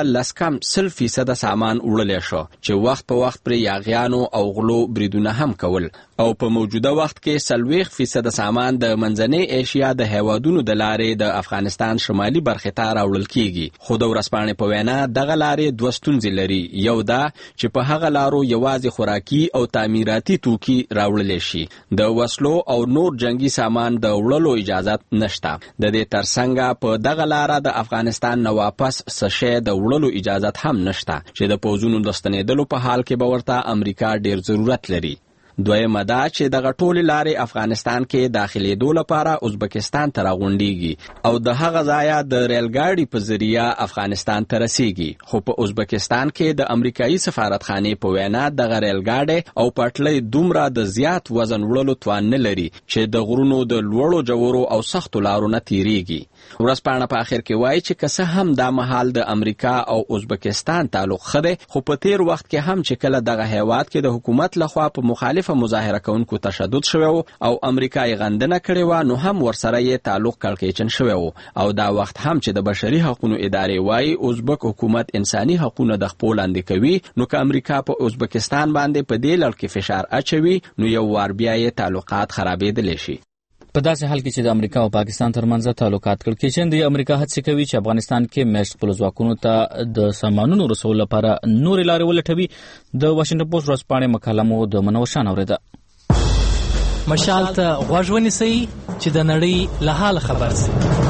10% سامان وړلی شو چې وخت په وخت پرې یاغیانو او غلو بریدونه هم کول، او په موجوده وخت کې 40% سامان د منځنۍ ایشیا د هیوادونو د لارې د افغانستان شمالي برخې ته راوړل کیږي. خو د ورځپاڼې په وینا دغه لارې دوه ستونزې لري. یو دا چې په هغه لارو یوازې خوراکي او تعمیراتي توکي راوړلی شي، د وسلو او نور جنگي سامان د وړلو اجازت نشته. د دې ترڅنګ په دغه لاره د افغانستان نه واپس څه شی د وړلو اجازت هم نشته چې د پوځونو د ستنېدلو په حال کې به ورته امریکا ډیر ضرورت لري. دویمه دا چې دغه ټولې لارې افغانستان کې داخلېدو لپاره ازبکستان ته راغونډېږي او د هغه ځایه د ریل ګاډي په ذریعه افغانستان ته رسېږي، خو په ازبکستان کې د امریکایي سفارتخانې په وینا دغه ریل ګاډی او پټلۍ دومره د زیات وزن وړلو توان نه لري چې د غرونو د لوړو جوړو او سختو لارو نه تیریږي. ورځپاڼه په آخر کې وایي چې که څه هم دا مهال د امریکا او ازبکستان تعلق ښه دی، خو په تیر وخت کې هم چې کله دغه هیواد کې د حکومت لخوا په مخالف مظاهره کوونکو تشدد شوی و او امریکا یې غندنه کړې وه، نو هم ورسره یې تعلق کړکېچن شوی و، او دا وخت هم چې د بشري حقونو ادارې وایي ازبک حکومت انساني حقونه د خپو لاندې کوي، نو که امریکا په ازبکستان باندې په دې لړ کې فشار اچوي نو یو وار بیا یې تعلقات خرابېدلی شي. په داسې حال کې چې د امریکا او پاکستان ترمنځ تعلقات کړکېچن دي، امریکا هڅې کوي چې افغانستان کې میشت خپلو ځواکونو ته د سامانونو رسولو لپاره نورې لارې ولټوي. د واشنګټن پوسټ ورځپاڼې مقاله مو د منور شاه اورېده. مشال ته غوږ ونیسئ چې د نړۍ له حاله خبر شئ.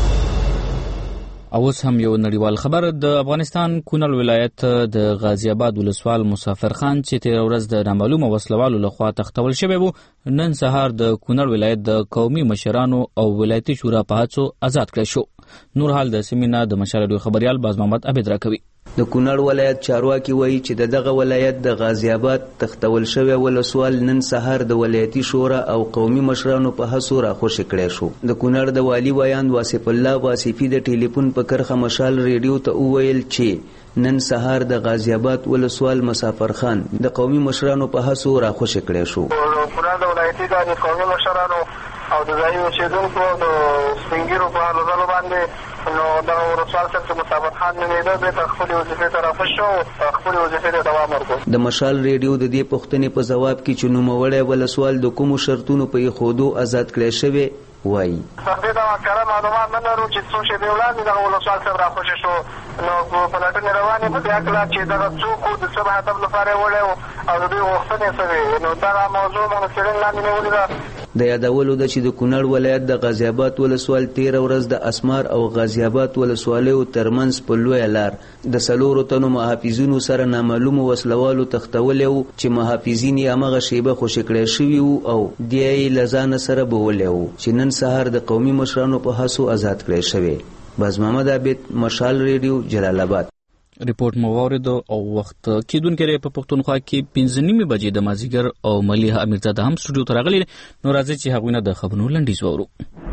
اوس هم یو نړیوال خبر. د افغانستان کونړ ولایت د غازی آباد ولسوال مسافر خان چې تیر ورځ د نامعلومه وسلوالو لخوا تښتول شوی و، نن سهار د کونړ ولایت د قومي مشرانو او ولایتي شورا په هڅو آزاد کړی شو. نور حال د سیمینار د مشال ډیو خبريال باز محمد عبد راکوي. د کونړ ولایت چارواکي وایي چې دغه ولایت د غازی آباد تختول شوی ولسوال نن سهار د ولایتي شورا او قومي مشرانو په هڅو راخوشي کړی شو. د کونړ د والی ویاند واصف الله واصفي د ټلیفون په کرخه مشال ریډیو ته وویل چې نن سهار د غازی آباد ولسوال مسافر خان د قومي مشرانو په هڅو راخوشي کړی شو. کونړ د ولایتي د قومي مشرانو او د ځایي اوسېدونکو د سپینګیرو په هلو باندې نو دغه ولسوال صاحب چې مسافر خان نومېده بېرته خپلې وظیفې ته راخوش شو، خپلې وظیفې ته دوام ورکړو. د مشال ریډیو د دې پوښتنې په ځواب کې چې نوموړی ولسوال د کومو شرطونو په ایښودو آزاد کړی شوی وایي. دې ته کره معلومات نه لرو چې څو شېبې وړاندې دغه ولسوال صاحب راخوشي شو، نو پلټنې روانې په دې هکله چې دغه څوک و د څه هدف لپاره یې وړی و او د دوی غوښتنې څه وې، نو دغه موضوع مو د څېړنې لاندې نیولې ده. د یادولو ده چې د کونړ ولایت د غازی آباد ولسوال تیر ورځ د اسمار او غازی آباد ولسوالیو ترمنځ په لویه لار د 4 تنو محافظینو سره نامعلومو وسلوالو تښتولی و چې محافظین یې همغه شیبه خوشي کړی شوي وو او دی یې له ځانه سره بولی و چې نن سهار د قومي مشرانو په هڅو آزاد کړی شوی. باز محمد عابد، مشال ریډیو، جلال آباد. ریپورت مو واورید او وخت کیدونکو په پښتونخوا کې 5:30 بجې د مازیګر او ملیحه امیرزاده هم سټوډیو ته راغلي. نو راځي چې هغوی نه د خبرونو لنډیز واورو.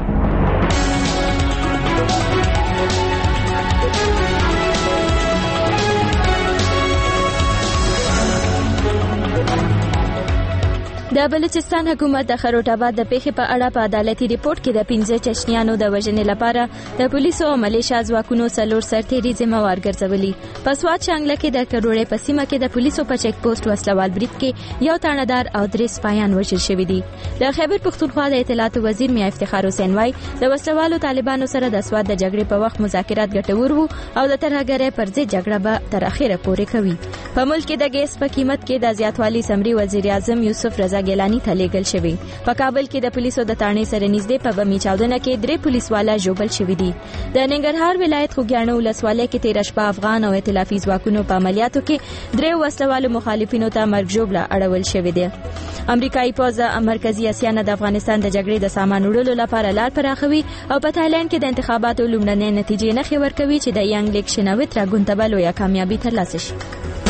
د بلوچستان حکومت د خروټ آباد د پیښې په اړه په عدالتي ریپورت کې د 15 چشنیانو د وژنې لپاره د پولیسو او ملیشیا ځواکونو 4 سرتیري ذمہوار ګرځولي. په سوات شانګله کې د کروړې په سیمه کې د پولیسو په چیک پوسټ وسلوال برید کې یو تاندار او 3 سپایان وژل شوي دي. د خیبر پښتونخوا د اطلاعات وزیر میا افتخار حسین وای د وسلوالو طالبانو سره د سوات د جګړې په وخت مذاکرات ګټور وو او د ترهګرۍ پر ضد جګړه به تر اخره پورې کوي. په ملک کې د ګیس په قیمت کې د زیاتوالي سمري وزیر اعظم یوسف رضا ګیلانی ته لیږل شوی. په کابل کې د پولیسو د تانې سره نږدې په بمي چاودنه کې 3 پولیسوالا ژوبل شوي دي. د ننګرهار ولایت خوږیاڼو ولسوالۍ کې 13 شپه افغان او ائتلافي ځواکونو په عملیاتو کې 3 وسلوالو مخالفینو ته مرګ ژوبله اړول شوې ده. امریکایي پوځ مرکزی اسیا نه د افغانستان د جګړې د سامان وړلو لپاره لار پراخوي او په تایلند کې د انتخاباتو لومړنۍ نتیجې نښې ورکوي چې د ینګ لیک شناوت راګونته لویه کامیابي ترلاسه شي.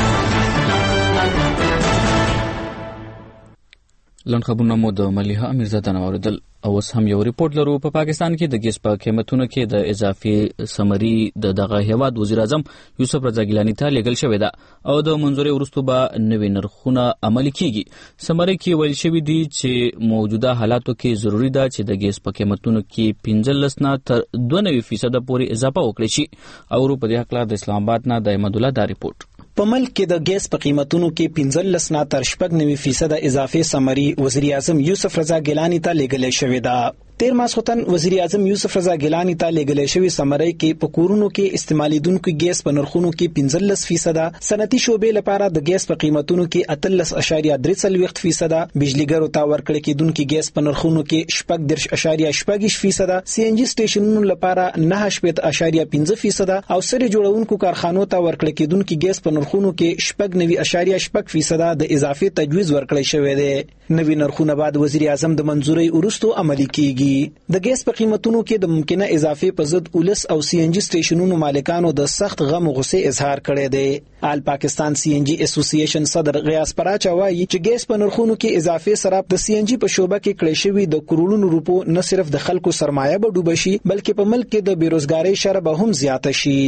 لنډ خبرونه مو د ملیحه امیرزاده نه واوریدل. او اوس هم یو ریپورت لرو. په پاکستان کې د ګیس په قیمتونو کې د اضافي سمري د دغه هیواد وزیر اعظم یوسف رضا ګیلانی ته لیږل شوې ده او د منظوري وروسته به نوې نرخونه عملي کیږي. سمري کې ویل شوی دی چې موجوده حالاتو کې ضروری ده چې د ګیس په قیمتونو کې 15 نه تر 92% پورې اضافه وکړي شي. او په دې حق د اسلام آباد نه د احمد الله دا ریپورت. په ملک کې د ګیس په قیمتونو کې 15 نه تر 90% اضافه سمري وزیر اعظم یوسف رضا ګیلانی ته لیږل شوې ده. تیر ماسختن وزیر اعظم یوسف رضا ګیلانی ته لیږل شوی سمري کې په کورونو کې استعمالیدونکو ګیس په نرخونو کې 15%، صنعتي شوبې لپاره د ګیس په قیمتونو کې 18.3%، بجلیګرو ته ورکړل کېدونکو ګیس په نرخونو کې 14.8%، سی ان جی سټیشنونو لپاره 9.5% او سری جوړونکو کارخانو ته ورکړل کېدونکو ګیس په نرخونو کې 9.8% د اضافي تجویز ورکړل شوی دی. نوی نرخونه بعد وزیر اعظم د منظوري وروسته عملي کیږي. د ګیس په قیمتونو کې د ممکنه اضافه په ضد اولس او سی ان جی سټیشنونو مالکانو د سخت غم او غصې اظهار کړی دی. آل پاکستان سی ان جی اسوسییشن صدر غیاث پراچا وایي چې ګیس په نرخونو کې اضافه سره د سی ان جی په شوبه کې کړی شوی د کروڑونو روپو نه صرف د خلکو سرمایه به ډوب شي بلکې په ملک کې د بیروزګاری شرح به هم زیاته شي.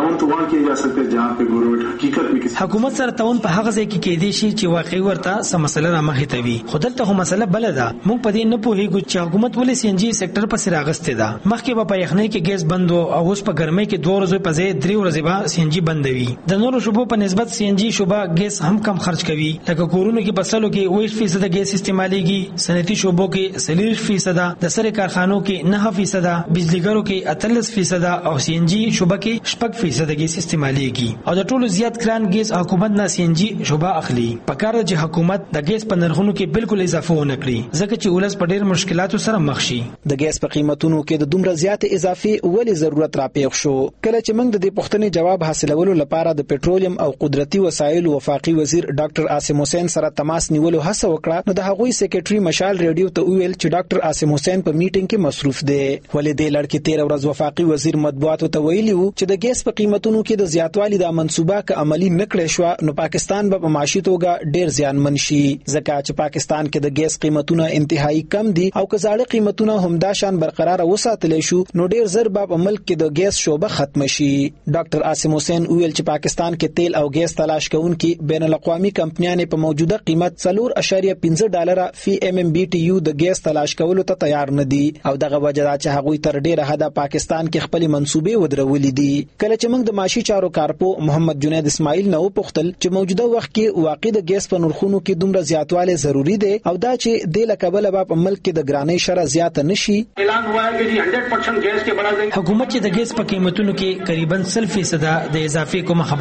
حکومت سره تعاون په هغه ځای کې کېدی شي چې واقعي ورته سم مسله را مخې ته وي. خو دلته هم مسله بل ده. موږ په دې نه پوهیږو چې حکومت ولې سی ان جی سېکټر په سر راغسته ده. مخکې په یخنۍ کې ګیس بند او اوس په ګرمۍ کې 2 ورځې په ځای 3 ورځې به سی ان جی بندوي. د نورو شوبو په نسبت سی ان جی شوبه ګیس هم کم خرج کوي. لکه کورونو کې بسلو کې 20% ګیس استعماليږي، صنعتي شوبو کې 40%، د سره کارخانو کې 9%، بجلیګرو کې 18% او سی ان جی شوبه کې 6% ګیس استعماليږي. او د ټولو زیات کران ګیس حکومت نه سی ان جی شوبه اخلي. پکاره چې حکومت د ګیس په نرخونو کې بالکل اضافه ونه کړي ځکه چې ولس په ډېر مشکلاتو سره مخ شي. د ګیس په قیمتونو کې د دومره زیات اضافه ولې ضرورت راپېښ شو؟ کله چې موږ د دې پوښتنې جواب حاصلولو لپاره د پېټرولیم او قدرتي وسایل وفاقي وزیر ډاکټر عاصم حسین سره تماس نیولو هڅه وکړه نو د هغوی سیکریټري مشال ریډیو ته ویل چې ډاکټر عاصم حسین په میټینګ کې مصروف دی. ولې دې لړ کې 13 ورځ وفاقي وزیر مطبوعاتو ته ویلي وو چې د ګیس په قیمتونو کې د زیاتوالي د منصوبه ک عملی نکړې شو نو پاکستان به په معاشي توګه ډېر زیانمن شي ځکه چې پاکستان کې د ګیس قیمتونه انتهایی کم دي او که زاړه قیمتونه هم دا شان برقرار وساتل شو نو ډېر زر به په ملک کې د ګیس شوبه ختم شي. ډاکټر عاصم حسین ویل چې پاکستان کې تیل او ګیس تلاش کوونکي بین الاقوامي کمپنیانې په موجوده قیمت $4.5 فی ام ام بی ټی یو د ګیس تلاش کولو ته تیار نه دي او دغه وجه دا چې هغوی تر ډېره حده پاکستان کې خپل منصوبې ودرولې دي. کله چې موږ د معاشي چارو کارپو محمد جنید اسماعیل نو پختل چې موجوده وخت کې واقع د ګیس په نرخونو کې دومره زیاتواله ضروری دی او دا چې د لکبل په ملک کې د ګرانۍ شرح زیات نشي. اعلان ہوا ہے کہ 100% گیس کے بڑھا دیں. حکومت چې د ګیس په قیمتونو کې تقریبا 100% د اضافه کوم خبره کړې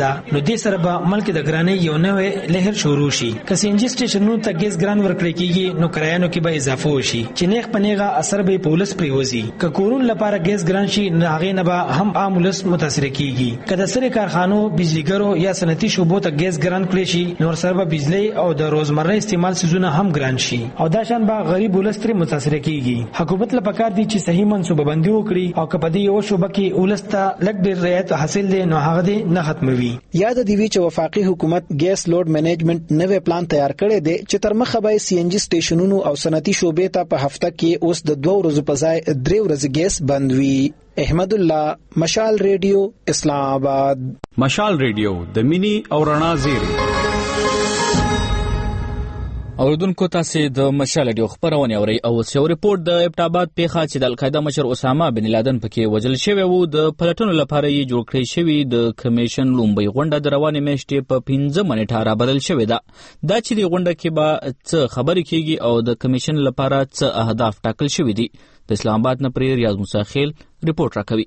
ده نو دې سره به ملک د ګرانۍ یو نوې لهر شروع شي. که سي ان جي سټیشنونو ته ګیس ګران ورکړل کیږي نو کرایانو کې به اضافه وشي چې نیغ په نیغه اثر به پولیس پریوزي. که کورون لپاره ګیس ګران شي نه هغه نه به هم عام ولس متاثر کیږي. که د سری کارخانو بجلیګرو یا صنعتي شوبو ته ګیس ګران کړي شي نو سره به بجلی او د روزمره استعمال سيزونه هم ګران شي او دا شان به غریب ولس تر متاثر کیږي. حکومت لپاره کار دي چې صحیح منصوبه بندي وکړي او کپدې یو شوبه کې ولسته لګ ډیر رعایت حاصل دي نو هغه دې نه ختموي. یاد دی وی چې وفاقي حکومت ګیس لوډ مینجمنت نوې پلان تیار کړی دی چې تر مخه به سی ان جی سټیشنونو او صنعتي شوبې ته په هفته کې اوس د 2 ورځې په ځای 3 ورځې ګیس بند وي. احمد الله، مشال ریډیو، اسلام آباد. مشال ریډیو د مینی او رڼا زیری. اوردونکو تاسو د مشال ریډیو خبرونه اوري او یو ریپورت د ابټاباد پیښه چې د القاعده مشر اسامه بن لادن پکې وژل شوی وو د پلټنو لپاره یې جوړ کړی شوی د کمیشن لومبي غونډه د روانې میاشتې په 15 منټه را بدل شوی دا چې د غونډه کې به څه خبرې کیږي او د کمیشن لپاره څه اهداف ټاکل شوی دي. د اسلام آباد نه پرې ریاض موسی خیل ریپورت راکوي.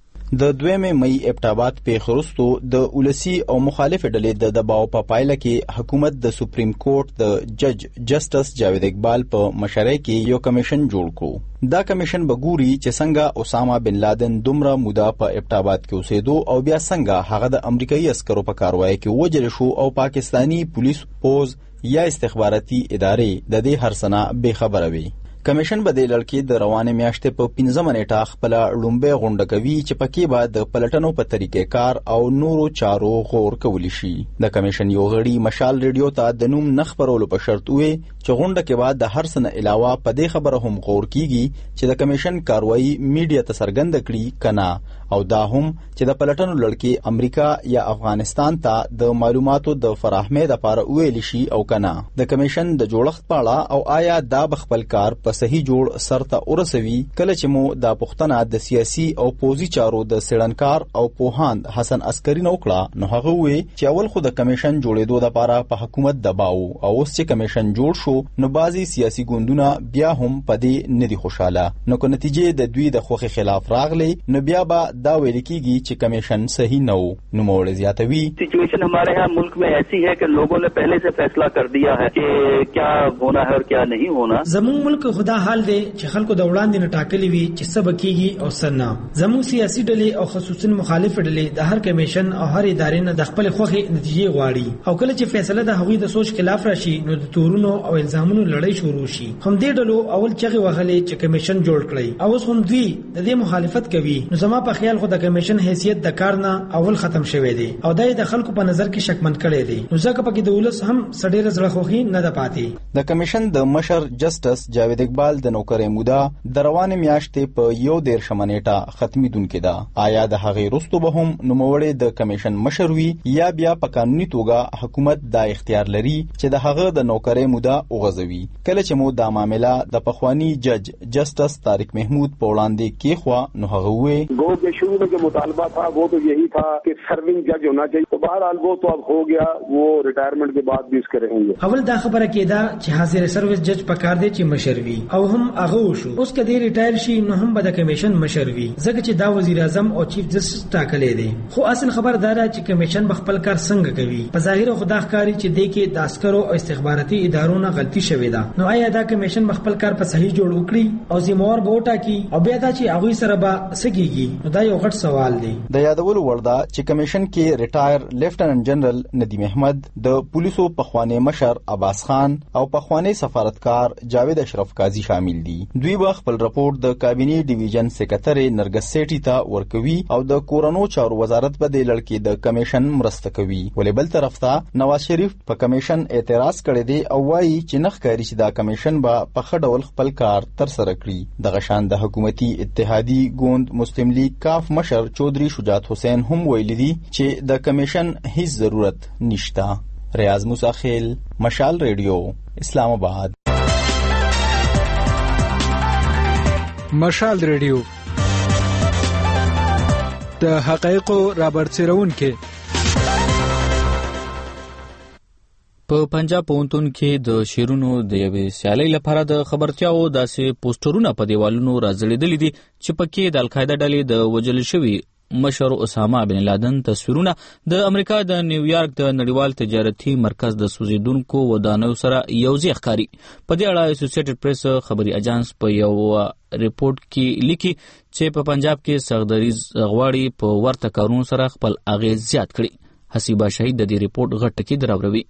د 2 مئی ابټاباد پیښه وروسته د ولسی او مخالف ډلې د دباو په پایله کې حکومت د سپریم کورټ د جج جسټس جاوید اقبال په مشرۍ کې یو کمیشن جوړ کړ. دا کمیشن به ګوري چې څنګه اسامه بن لادن دومره موده په ابټاباد کې اوسېدو او بیا څنګه هغه د امریکایي عسکرو په کاروایی کې وژل شو او پاکستانی پولیس پوز یا استخباراتي ادارې د دې هرڅنه بې خبره وي. کمیشن به د لړکې د روانې میاشتې په 15 منټه خپل لومبه غونډه کوي چې پکې به د پلټنو په طریقې کار او نورو چارو غور کولی شي. د کمیشن یو غړي مشال ریډیو ته د نوم نخبرولو په شرط وي چې غونډه کې بعد د هر څه علاوه په دې خبره هم غور کیږي چې د کمیشن کاروایی میډیا ته څرګند کړي کنه او دا هم چې د پلټنو لړکې امریکا یا افغانستان ته د معلوماتو د فراهمۍ لپاره ویل شي او کنه. د کمیشن د جوړښت په اړه او آیا دا بخپل کار په صحیح جوړ سرته ورسوي کله چې مو د پښتنه د سیاسي او پوزي چارو د سړنکار او پوهاند حسن عسکری نو کړه نو هغه وی چې اول خو د کمیشن جوړېدو لپاره په حکومت دباو او اوس چې کمیشن جوړ شو نو بازي سیاسي ګوندونه بیا هم پدې ندي خوشاله نو کو نتیجې د دوی د خوخي خلاف راغلي نو بیا به دا ویل کیږي چې کمیشن صحیح نه وو. نو مولوی زیاتوی سچویشن ہمارے یہاں ملک میں ایسی ہے کہ لوگوں نے پہلے سے فیصلہ کر دیا ہے کہ کیا ہونا ہے اور کیا نہیں ہونا. زمون ملک خدا حال دی چې خلکو د وړاندې نه ټاکلي وي چې څه بکیږي او څه نه. زمون سیاسي ډلې او خصوصا مخالف ډلې د هر کمیشن او هر ادارې نه د خپل خوخي نتیجې غواړي او کله چې فیصله د هغوی د سوچ خلاف راشي نو د تورونو او الزامونو لړۍ شروع شي. هم دې ډلو اول چغې وهلې چې کمیشن جوړ کړي او اوس هم دوی د دې مخالفت کوي. نو زما په خیال خو د کمیشن حیثیت د کار نه اول ختم شوی دی او دای د خلکو په نظر کې شکمن کړي دي نو ځکه پکې د ولس هم سړي زړه خوخي نه ده پاتې. د کمیشن د مشر جسټس جاوید اقبال د نوکرې موده د روانې میاشتې په 1 منېټه ختمیدونکې ده. آیا د هغې وروسته به هم نوموړی د کمیشن مشر وي یا بیا په قانوني توګه حکومت دا اختیار لري چې د هغه د نوکرې موده وغځوي. کله چې مو دا معاملې د پخوانی جج جسټس طارق محمود په وړاندې کېښوه نو هغه وی شروع میں جو مطالبہ تھا وہ تو یہی تھا کہ سرونگ جج ہونا چاہیے. تو بہرحال وہ تو اب ہو گیا, وہ ریٹائرمنٹ کے بعد بھی اس کے رہیں گے. اول دا خبره کېده چې حاضر سروس جج پکار دی چې مشر وي او هم هغه وشو. اوس کدی ریټایر شي نو هم به د کمیشن مشر وي ځکه چې دا وزیر اعظم او چیف جسټس ټاکلې دي. خو اصل خبر دا چې کمیشن بخپل کار څنګه کوي. په ظاهر خدا ښکاری چې د کې د عسکرو او استخباراتي ادارو نه غلطي شوې ده. نو آیا دا کمیشن بخپل کار په صحیح جوړ وکړي او زموږ به وټاکي او بیا دا چې هغه سره به سګيږي نو دا یو غټ سوال دی. د یادولو وړ ده چې کمیشن کې ریټایر لیفټننټ جنرال ندیم احمد, د پولیسو پخوانی مشر عباس خان او پخوانی سفارتکار جاوید اشرف قاضی شامل دي. دوی به خپل رپورت د کابینی ډیویژن سیکریټری نرګس سیټی ته ورکوي او د کورونو چارو وزارت به د لړکې د کمیشن مرسته کوي. ولې بل طرف ته نواز شریف په کمیشن اعتراض کړی دی او وایي چې نه ښکاري چې دا کمیشن به په ښه ډول خپل کار تر سره کړي. دغه شان د حکومتي اتحادی ګوند مسلم لیگ کاف مشر چودھری شجاعت حسین هم ویلي دي چې د کمیشن هیڅ ضرورت نشته. ریاض موسی خیل, مشال ریډیو, اسلام آباد. مشال ریډیو د حقایقو رابرسېرونکې. په پنجاب پوهنتون کې د شعرونو د یوې سیالۍ لپاره د خبرتیاو داسې پوسټرونه په دیوالونو راځړېدلي دي چې پکې د القاعده ډلې د وژل شوي مشر اسامه بن لادن تصویرونه د امریکا د نیویارک د نړیوال تجارتي مرکز د سوځیدونکو ودانیو سره یوځای ښکاري. په دې اړه اسوسییټډ پریس خبري اژانس په یو ریپورت کې لیکي چې په پنجاب کې سغدریز غواړي په ورته کارونو سره خپل اغیز زیات کړي. حسیبه شهید د دې ریپورت غټ ټکی دراوروي.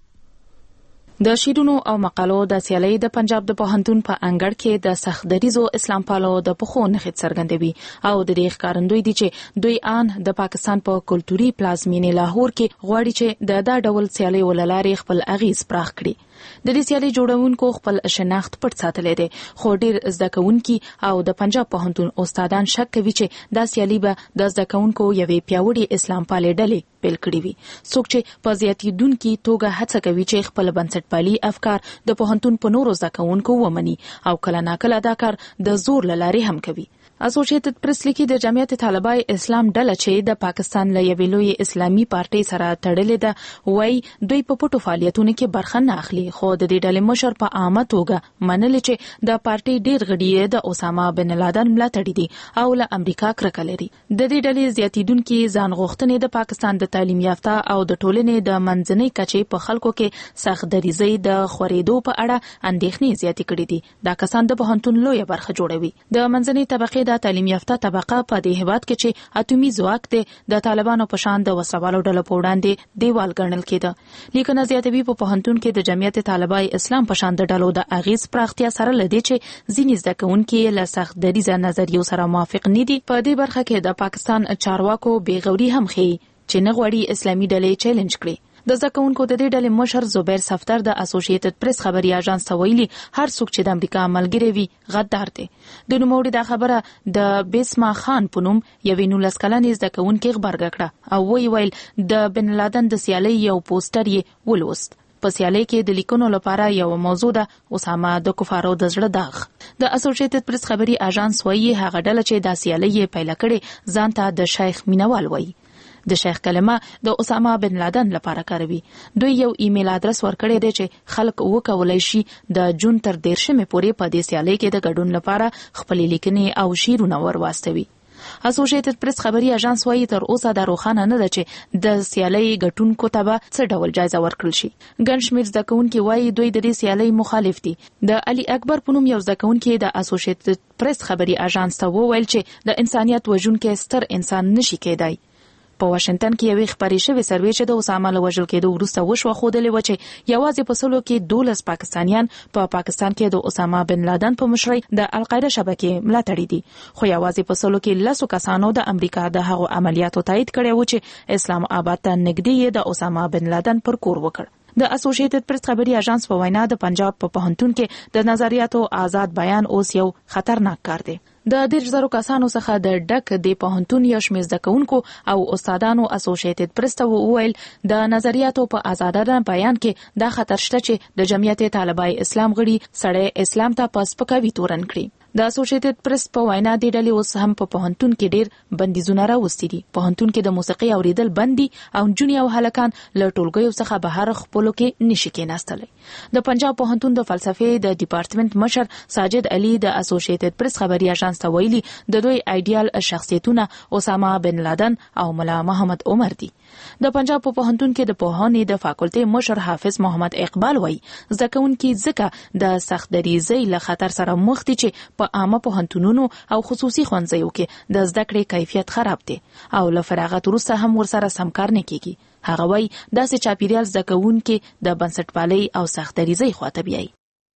د شیرونو او مقالو د سیالۍ د پنجاب د پوهنتون په انګړ کې د سختدریزو اسلام پالو د پخو نښې څرګندوي او د دې ښکارندوی دي چې دوی آن د پاکستان په کلتوري پلازمینې لاهور کې غواړي چې د دا ډول سیالۍ وللارې خپل اغیز پراخ کړي. د دې سیالۍ جوړونکو خپل شناخت پټ ساتلی دی، خو ډیر زده کوونکي او د پنجاب پوهنتون استادان شک کوي چې دا سیالۍ به د زده کوونکو یوې پیاوړې اسلام پالې ډلې پیل کړي وي، څوک چې په زیاتیدونکي توګه هڅه کوي چې خپل بنسټپالي افکار د پوهنتون په نورو زده کوونکو ومني او کله ناکله دا کار د زور له لارې هم کوي. اسوسییټډ پریس لیکي د جمعیت طالبای اسلام ډله چې د پاکستان له یوې لوی اسلامي پارټۍ سره تړلې ده، وایي دوی په پټو فعالیتونو کې برخه نه اخلي، خو د دې ډلې مشر په عامه توګه منلي چې د پارټۍ ډیر غړي د اسامه بن لادن ملاتړي دي او له امریکا کرکه لري. د دې ډلې زیاتیدونکي ځان غوښتنې د پاکستان د تعلیم یافته او د ټولنې د منځنۍ کچې په خلکو کې سختدریزۍ د خورېدو په اړه اندېښنې زیاتې کړې دي. دا کسان د پوهنتون لویه برخه جوړوي. د منځنۍ طبقې د تعلیم یافته طبقه په دې هیواد کې چې اتومي ځواک دی د طالبانو په شان د وسوالو ډلو په وړاندې دیوال ګڼل کېده. لیکنه زیاتوي په پوهنتون کې د جمعیت طالبای اسلام په شان د ډلو د اغیز پراختیا سره لدی چې ځینې زده کوونکي له سختدریزه نظریو سره موافق نه دي. په دې برخه کې د پاکستان چارواکو بیغوري هم ښیي چې نه غواړي اسلامي ډلې چیلنج کړي. د زده کوونکو د دې ډلې مشر زبیر صفدر د اسوسییټډ پریس خبري اژانس ته ویلي هر څوک چې د امریکا ملګری وي غدار دی. د نوموړي دا خبره د بیسما خان په نوم یوې 19 کلنې زده کوونکې خبرګه کړه او ویل د بن لادن د سیالۍ یو پوسټر یې ولوست. په سیالۍ کې د لیکونو لپاره یو موضوع ده اسامه د کفارو د زړه داغ. د اسوسییټډ پریس خبري اژانس وایي هغه ډله چې د سیالۍ یې پیل کړي ځان ته د شیخ مینوال وایي. د شیخ کلمه د اسامه بن لادن لپاره کاروي. دوی یو ایمیل ادرس ورکړی دی چې خلک وکولای شي د جون تر 13 پورې په دې سیالۍ کې د ګډون لپاره خپل لیکنې او شعرونه ورواستوي. اسوسییټډ پریس خبري اژانس وایي تر اوسه دا روښانه نه ده چې د سیالۍ ګټونکو ته به څه ډول جایزه ورکړل شي. ګڼ شمېر زده کوونکي وایي دوی د دې سیالۍ مخالف دي. د علي اکبر په نوم یو زده کوونکی د اسوسییټډ پریس خبري اژانس ته وویل چې د انسانیت وژونکي ستر انسان نشي کېدای. په واشنگټن کې یوې خبرې شوې سروې چې د اسامه له وژل کېدو وروسته وشوه ښودلې وه چې یوازې په سلو کې 12 پاکستانیان په پاکستان کې د اسامه بن لادن په مشرۍ د القاعده شبکې ملاتړي دي، خو یوازې په سلو کې 10 کسانو د امریکا د هغو عملیاتو تایید کړی و چې اسلام آباد ته نږدې د اسامه بن لادن پر کور وکړ. د اسوسییټډ پریس خبري اژانس په وینا د پنجاب په پوهنتون کې د نظریاتو آزاد بیان اوس یو خطرناک کار دی. د 10,000 کسانو څخه د ډک د پوهنتون یو شمېر زده کوونکو او استادانو اسوسییټډ پریس ته وویل د نظریاتو په آزادانه بیان کې دا خطر شته چې د جمعیت طالبای اسلام غړي سړی اسلام ته په سپکاوي تورن کړي. د اسوسییټډ پریس په وینا د ډلې اوس هم په پوهنتون کې ډیر بندیزونه راوستي دي. پوهنتون کې د موسیقي اوریدل بندي او جونی او هلکان له ټولګیو څخه بهر خپلو کې نشي کېناستلی. د پنجاب پوهنتون د فلسفې د ډپارټمنټ مشر ساجد علي د اسوسییټډ پریس خبري اژانس ته ویلي د دوی ایډیال شخصیتونه اسامه بن لادن او ملا محمد عمر دي. د پنجاب په پوهنتون کې د پوهنې د فاکولټي مشر حافظ محمد اقبال وایي زده کوونکي ځکه د سختدریزۍ له خطر سره مخ دي چې په عامه پوهنتونونو او خصوصي ښوونځیو کې د زده کړې کیفیت خراب دی او له فراغت وروسته هم ورسره سمکار نه کیږي. هغه وایي داسې چاپیریال زده کوونکي د بنسټپالۍ او سختدریزۍ خواته بیایي.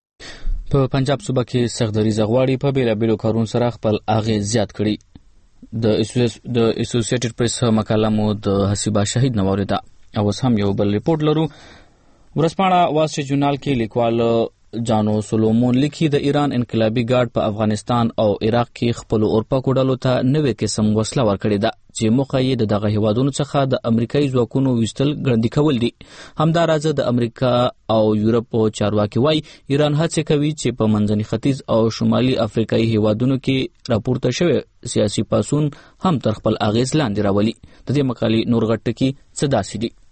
په پنجاب صوبه کې سختدریزه غواړي په بیلابیلو کارونو سره خپل اغیز زیات کړي. د اسوسییټډ پریس مقاله مو د حسیبه شهید نواریده او اوس هم یو بل ریپورت لرو. ورځپاڼه وال سټریټ جورنال کې لیکوال جانو سولومون لیکي د ایران انقلابي ګارد په افغانستان او عراق کې خپل اورپاکو ډلو ته نوې قسم وسله ورکړې ده چې موخه یې د دغه هیوادونو څخه د امریکایي ځواکونو ویستل ګړندي کول دي. همداراز د امریکا او یورپ چارواکي وایي ایران هڅه کوي چې په منځني ختیځ او شمالي افریقایي هیوادونو کې راپورته شوی سیاسي پاسون هم تر خپل اغیز لاندې راولي. د دې مقالې نور غټ ټکي څه داسې دي.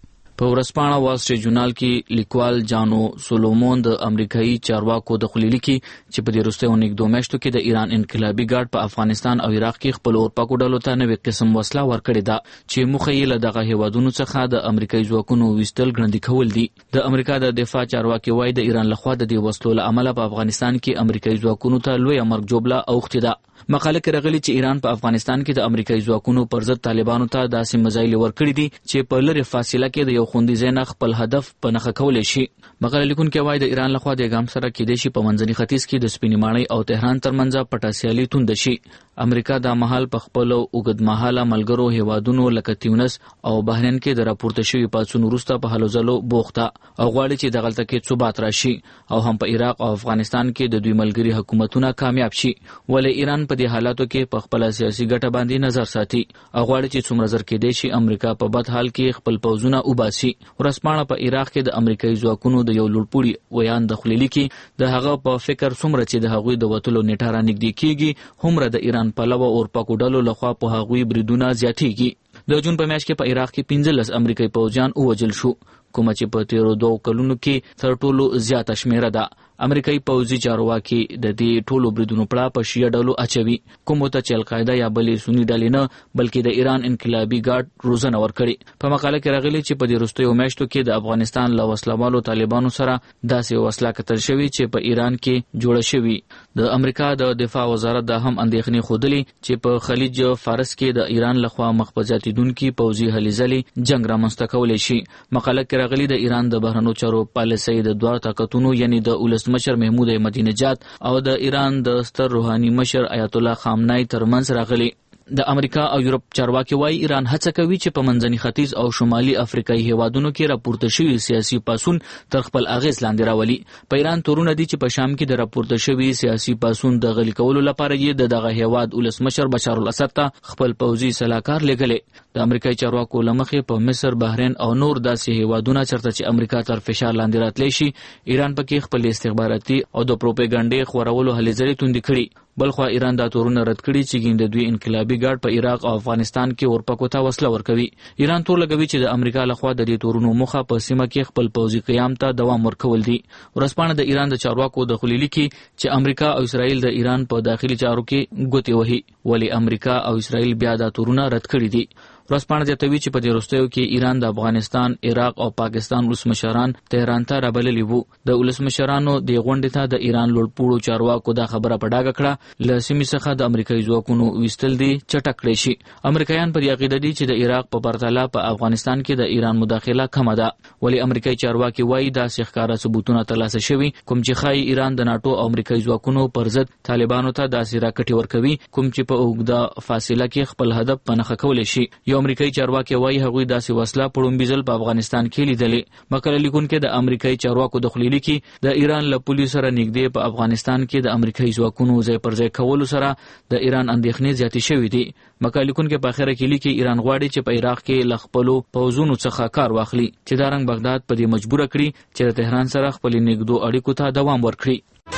په ورځپاڼه وال سټریټ ژورنال کې لیکوال جانو سولومون د امریکایي چارواکو د خلیلي کې چې په دې وروستیو نږدې میاشتو کې د ایران انقلابي ګارد په افغانستان او عراق کې خپل اورپکو ډلو ته نوې قسم وسله ورکړې ده چې موخه یې له دغه هیوادونو څخه د امریکایي ځواکونو ویستل ګړندي کول دي. د امریکا د دفاع چارواکي وایي د ایران لخوا د دې وسلو له امله په افغانستان کې امریکایي ځواکونو ته لویه مرګ جوړه اوښتې ده. مقاله کې راغلي چې ایران په افغانستان کې د امریکایي ځواکونو پر ضد طالبانو ته داسې مزایل ورکړي دي چې په لرې فاصله کې د یو خوندي ځای نه خپل هدف په نښه کولی شي. مقاله لیکونکي وایي د ایران لخوا د ګام سره کېدای شي په منځني ختیځ کې د سپینې ماڼۍ او تهران ترمنځ پټه سیالي تونده شي. امریکا دا مهال په خپلو اوږدمهاله ملګرو هیوادونو لکه تیونس او بحرین کې د راپورته شوي پاڅون وروسته په هلو ځلو بوخته او غواړي چې دغلته کې ثبات راشي او هم په عراق او افغانستان کې د دوی ملګري حکومتونه کامیاب شي. ولې ایران په دې حالاتو کې په خپل سیاسي ګټه باندې نظر ساتي او غواړي چې څومره زر کېدای شي امریکا په بد حال کې خپل پوځونه وباسي. ورځپاڼه په عراق کې د امریکایي ځواکونو د یو لوړپوړي ویان د خلیلي کې د هغه په فکر څومره چې د هغوی د وتلو نیټه رانږدې کېږي هومره د ایران پلوه اورپکو ډلو لخوا په هغوی بریدونه زیاتېږي. د جون په میاشت کې په عراق کې 15 امریکایي پوځیان ووژل شو کومه چې په تیرو 2 کلونو کې تر ټولو زیاته شمیره ده. امریکایي پوځي چارواکي د دې ټولو بریدونو پړه په شیعه ډلو اچوي کومو ته چې القاعده یا بلې سني ډلې نه بلکې د ایران انقلابي ګارد روزنه ورکړي. په مقاله کې راغلي چې په دې وروستیو میاشتو کې د افغانستان له وسلوالو طالبانو سره داسې وسله کتل شوې چې په ایران کې جوړه شوې. د امریکا د دفاع وزارت دا هم اندېښنې ښودلې چې په خلیج فارس کې د ایران لخوا مخ په زیاتېدونکي پوځي هلې ځلې جنګ رامنځته کولی شي. مقاله کې راغلي د ایران د بهرنیو چارو پالیسۍ د دوه طاقتونو یعنی د ولسمشر محمود احمدی نژاد او د ایران د ستر روحاني مشر آیت الله خامنه‌ای ترمنځ راغلي. د امریکا او یورپ چارواکي وایي ایران هڅه کوي چې په منځني ختیځ او شمالي افریقایي هیوادونو کې راپورته شوي سیاسي پاڅون تر خپل اغیز لاندې راولي. په ایران تورونه دي چې په شام کې د راپورته شوي سیاسي پاڅون د غلي کولو لپاره یې دغه هیواد ولسمشر بشار الاسد ته خپل پوځي سلاکار لېږلی. د امریکایي چارواکو له مخې په مصر، بحرین او نور داسې هیوادونه چېرته چې امریکا تر فشار لاندې راتلی شي ایران پکې خپل استخباراتي او د پروپاګانډې خورولو هلې ځلې توندې کړي. بلخوا ایران دا تورونه رد کړي چې د دوی انقلابي ګارد په عراق او افغانستان کې اورپکو ته وسله ورکوي. ایران تور لګوي چې د امریکا لخوا د دې تورونو موخه په سیمه کې خپل پوځي قیام ته دوام ورکول دي. ورځپاڼه د ایران د چارواکو د خلیلي کې چې امریکا او اسرائیل د ایران په داخلي چارو کې ګوتې وهي ولې امریکا او اسرائیل بیا دا تورونه رد کړي دي. ورځپاڼه زیاتوي چې په دې وروستیو کې ایران د افغانستان، عراق او پاکستان ولسمشران تهران ته رابللي وو. د ولسمشرانو د غونډې ته د ایران لوړپوړو چارواکو دا خبره په ډاګه کړه له سیمې څخه د امریکایي ځواکونو ویستل دي چټک کړی شي. امریکایان په دې عقیده دي چې د عراق په پرتله په افغانستان کې د ایران مداخله کمه ده. ولې امریکایي چارواکي وایي داسې ښکاره ثبوتونه ترلاسه شوي کوم چې ښایي ایران د ناټو او امریکایي ځواکونو پر ضد طالبانو ته داسې راکټې ورکوي کوم چې په اوږده فاصله کې خپل هدف په نښه کولی شي. یو امریکایي چارواکي وایي هغوی داسې وسله په لومړي ځل په افغانستان کې لیدلې. مقاله لیکونکي د امریکایي چارواکو د خلیلي کې د ایران له پولې سره نږدې په افغانستان کې د امریکایي ځواکونو ځای پر ځای کولو سره د ایران اندېښنې زیاتې شوې دي. مقاله لیکونکي په اخره کې لیکي ایران غواړي چې په عراق کې له خپلو پوځونو څخه کار واخلي چې دا رنګ بغداد په دې مجبوره کړي چې د تهران سره خپلې نږدو اړیکو ته دوام ورکړي.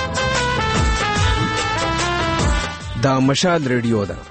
دا مشال ریډیو ده.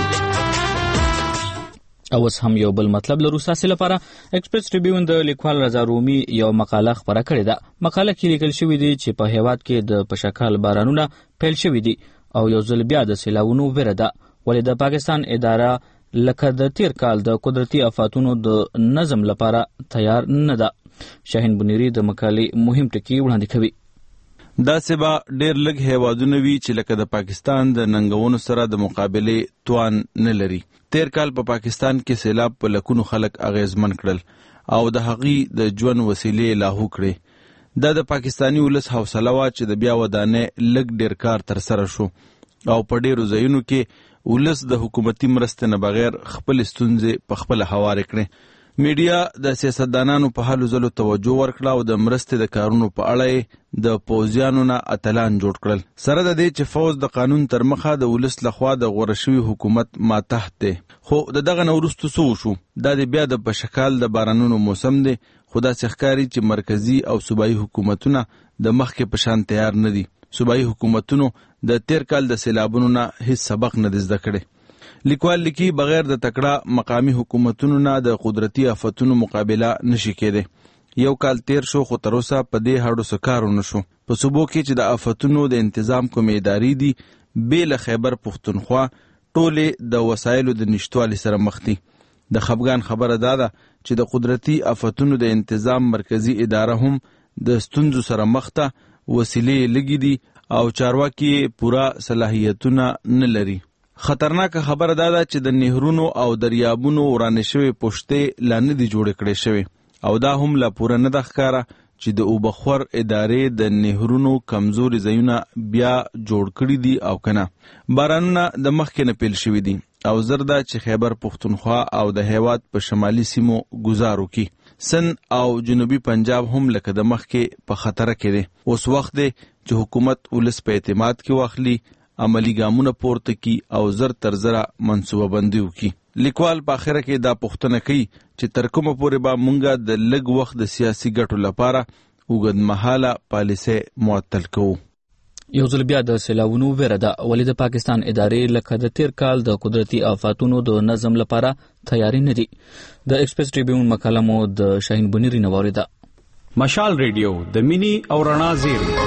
اوس هم یو بل مطلب لرو ساسي لپاره. ایکسپریس ټریبیون د لیکوال رضا رومي یو مقاله خبره کړې ده. مقاله کې لیکل شوی دی چې په هیواد کې د پشکال بارانونه پیل شوي دي او یو ځل بیا د سیلاونو ویره ده. ولې د پاکستان اداره لکه د تیر کال د قدرتي آفاتونو د نظم لپاره تیار نه ده. شاهین بنيري د مقالې مهم ټکي وړاندې کوي. دا سبا ډېر لږ هیوادونه وی چې لکه د پاکستان د ننګونو سره د مقابله توان نه لري. تیر کال په پاکستان کې سیلاب په لکونو خلک اغیزمن کړل او د هغې د ژوند وسیلې لاهو کړې. دا د پاکستانی ولس حوصله وه چې د بیا ودانۍ لږ ډېر کار ترسره شو او په ډېرو ځایونو کې ولس د حکومتي مرستې نه بغیر خپل ستونزې په خپله هوارې کړې. میډیا د سیاستدانانو په هلو ځلو توجه ورکړه او د مرستې د کارونو په اړه د پوځیانو نه اتلان جوړ کړل. سره د دې چې فوج د قانون تر مخه د ولس لخوا د غوره شوي حکومت ماتحت دی. خو د دغه نه وروسته څه وشو؟ دا د بیا د پشکال د بارانونو موسم دی خو داسې ښکاري چې مرکزي او صوبایي حکومتونه د مخکې په شان تیار نه دي. صوبایي حکومتونو د تیر کال د سیلابونو نه هیڅ سبق نه دی زده کړی. لیکوال لیکي بغیر د تکړه مقامی حکومتونو نه د قدرتي آفتونو مقابله نشي کېدی. یو کال تیر شو خو تر اوسه په دې هډو څه کار ونه شو. په صوبو کې چې د آفتونو د انتظام کومې ادارې دي بې له خیبر پښتونخوا ټولې د وسایلو د نشتوالي سره مخ دي. د خفګان خبره دا ده چې د قدرتي آفتونو د انتظام مرکزی اداره هم د ستونزو سره مخ ده، وسیلې لږې دي او چارواکي پوره صلاحیتونه نه لري. خطرناکه خبره دا ده چې د نهرونو او دریابونو ورانې شوې پوښتې لا نه دي جوړې کړې شوې او دا هم لا پوره نه ده ښکاره چې د اوبخور ادارې د نهرونو کمزوري ځایونه بیا جوړ کړي دي او کنه. بارانونه د مخکې نه پیل شوي دي او زر ده چې خیبر پښتونخوا او د هیواد په شمالي سیمو گزار وکړي. سن او جنوبي پنجاب هم لکه د مخکې په خطر کې دي. اوس وخت دی چې حکومت ولس په اعتماد کې واخلي، عملی ګامونه پورته کی او زر تر زره منصوبه بندي وکړي. لیکوال په اخره کې دا پوښتنه کوي چې تر کومه پورې به مونږ د لږ وخت د سیاسي ګټو لپاره اوږدمهاله پالیسۍ معطل کوو. یو ځل بیا د سیلاونو ویره ده، ولې د پاکستان ادارې لکه د تیر کال د قدرتي آفاتونو د نظم لپاره تیاری نه دي. د ایکسپریس ټریبیون مقاله مو د شاهین بنيري نه واوریده. مشال ریډیو د مینی او رڼا زیری.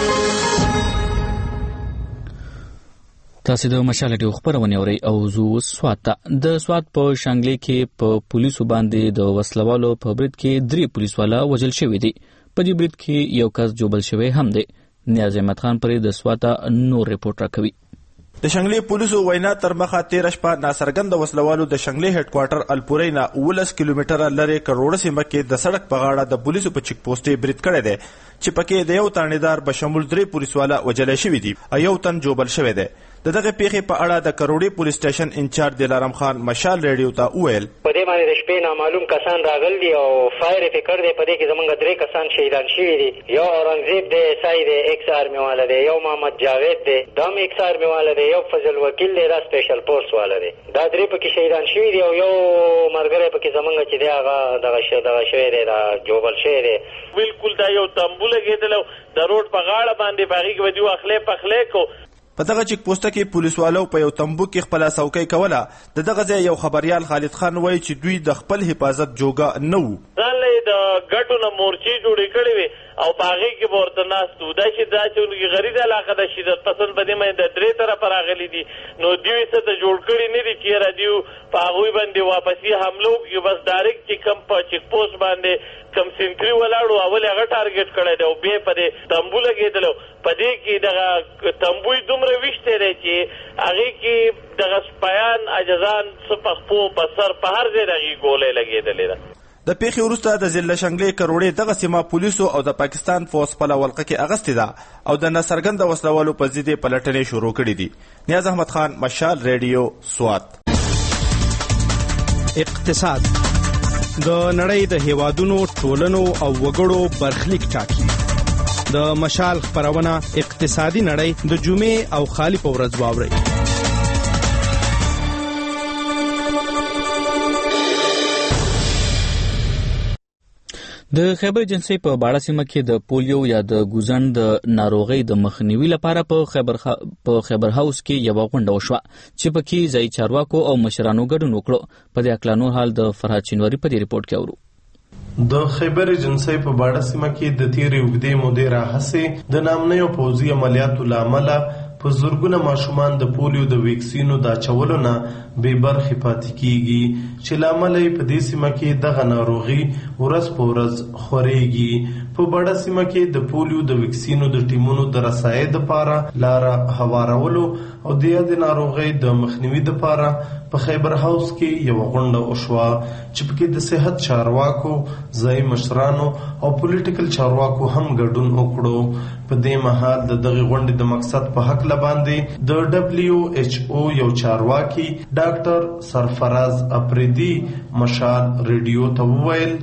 تاسو د مشال ریډیو خبرونه اورئ او زه سوات ته د سوات په شانګلې کې په پولیسو باندې د وسلوالو په برید کې 3 پولیسوالا وژل شوي دي. په دې برید کې یو کس جوبل شوی هم دی. نیاز احمد خان پرې د سوات نور ریپورت راکوي. د شنګلې پولیسو وینا تر مخه 13 شپه ناڅرګند وسلوالو د شنګلې هډ کوارټر الپورۍ نه 19 کیلومتره لرې کروړه سیمه کې د سړک په غاړه د پولیسو په چیک پوسټ برید کړی دی چې پکې د یو تانیدار بشمول 3 پولیسوالا وژل شوي دي او یو تن جوبل شوی دی. دغه پیښې په اړه د کروړی پولیس سټیشن انچارج دلارم خان مشال ریډیو ته وویل په دې باندې د شپې نامعلوم کسان راغل دي او فایر یې کړ دی. په دې کې زمونږ 3 کسان شهیدان شوي دي. یو اورنګزیب دی، سای دی، ایکس آرمی والا دی، یو محمد جاوید دی، دا هم ایکس آرمی والا دی، یو فضل وکیل دی، دا سپیشل فورس والا دی. دا 3 پکې شهیدان شوي دي او یو مرګره پکې زمونږ چې دی هغه دغه شوی دی، دا جوبل شوی دی. بالکل دا یو تمبو لګېدل د روډ په غاړه باندې باغی کې ودیو اخلې پخلې کو. په دغه چیک پوسټ کې پولیسوالو په یو تمبو کې خپل څوکۍ کوله. دغه ځای یو خبريال خالد خان وایي چې دوی د خپل حفاظت جوګه نه وو. ځان له د ګټو نه مورچې جوړې کړې وي او باغی کې ورته ناستو. دا چې غریب علاقه د شدت پسند بده مې د 3 طرف راغلي دي نو دوی څه ته جوړ کړی نه دي چې را دیو په هغه باندې واپسی حملو کې بس ډایرکټ چې کم په چیک پوسټ باندې کم سنټری ولاړو اول هغه ټارګټ کړی دی او به په دې تمبو لګېدل. په دې کې دغه تمبوی دومره وشته دی چې هغه کې دغه سپایان اجزان صفخپو په سر په هر ځای دغه ګولې لګېدلې ده. د پیښې وروسته د ضلع شنګلې کروړې دغه سیمه پولیسو او د پاکستان فوج په ولقه کې اغستې ده او د ناڅرګند وسلوالو په ضد پلټنې شروع کړې دي. نیاز احمد خان مشال ریډیو سوات. اقتصاد د نړۍ د هیوادونو ټولنو او وګړو برخلیک ټاکي. د مشال خبرونه اقتصادي نړۍ د جمعې او خالی په ورځ واوري. د خیبر ایجنسی په باړه سیمه کې د پولیو یا د ګوزن د ناروغۍ د مخنیوي لپاره په خیبر هاوس کې یو غونډه وشوه چې پکې ځای چارواکو او مشرانو ګډون وکړو. په دې اړه نور حال د فرهاد چنوری په دې ریپورت کې اورو. د خیبر ایجنسی په باړه سیمه کې د تیرې اوږدې مودې راهیسې د نامنیو پوځي عملیاتو له امله په زرګونه ماشومان د پولیو د ویکسینو د اچولو نه بې برخې پاتې کیږي چې له امله یې په دې سیمه کې دغه ناروغي ورځ په ورځ خورېږي. په بړه سیمه کې د پولیو د ویکسینو د ټیمونو د رسایۍ دپاره لاره هوارولو او د یادې ناروغۍ د مخنیوي دپاره په خیبر هاوس کې یوه غونډه وشوه چې پکې د صحت چارواکو، ځایي مشرانو او پولیټیکل چارواکو هم ګډون وکړو. په دې مهال د دغې غونډې د مقصد په هکله باندې د WHO یو چارواکي ډاکټر سرفراز اپریدي مشال ریډیو ته وویل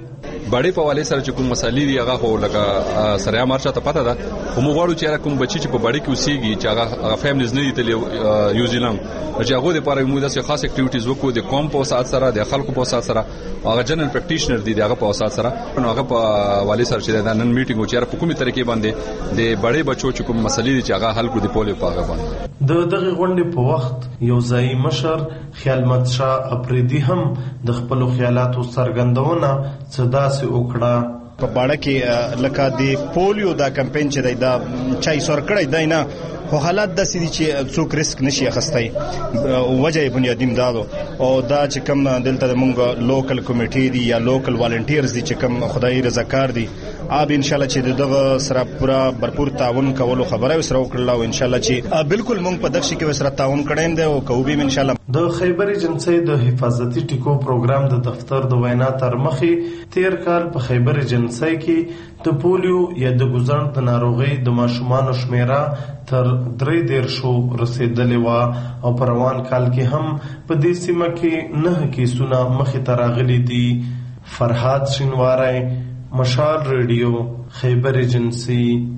بړې په والي سره چې کوم مسالې دی هغه خو لکه سره مارچا ته پته ده کوم غواړو چې کوم بچی چې په بړې کې اوسېږي چې هغه فیملیز نه دي تل نیوزیلند چې هغه د لپاره موږ داسې خاص اکټیویټیز وکړو د قوم په وسات سره د خلکو په وسات سره هغه جنرال پریکټیشنر دي هغه په وسات سره نو هغه په والي سره چې د نن میټینګ و چې په کومه طریقې باندې د بړې بچو چې کوم مسلې دي چې هغه حل کړو د پولیو په هغه باندې د دغه غونډې په وخت یو ځای مشر خیالمت شاه اپریدي هم د خپل خیالاتو څرګندونه صدا سي وکړه په باړه کې لکه د پولیو دا کمپاین چې دا چای سور کړی دی نه خو حالات داسې دي چې څوک ریسک نشي اخیستی وجه بنیادین دا او دا چې کوم دلته موږ لوکل کمیټي دي یا لوکل والنټیرز دي چې کوم خدای رضاکار دي اب ان شاء الله چې دغه سره پورا برپور تعاون کولو خبره وسره وکړل او ان شاء الله چې بالکل موږ په دغه شي کې وسره تعاون کړم دی او کوبي ان شاء الله د خیبر ایجنسی د حفاظتي ټیکو پروګرام د دفتر د وینا تر مخې تیر کال په خیبر ایجنسی کې د پولیو یا د ګوزن د ناروغي د ماشومان شمیره تر 3 رسیدلې و او په روان کال کې هم په دې سیمه کې 9 کیسونه مخې ته راغلي دي. فرحات شینواری، مشال ریډیو، خیبر ایجنسی.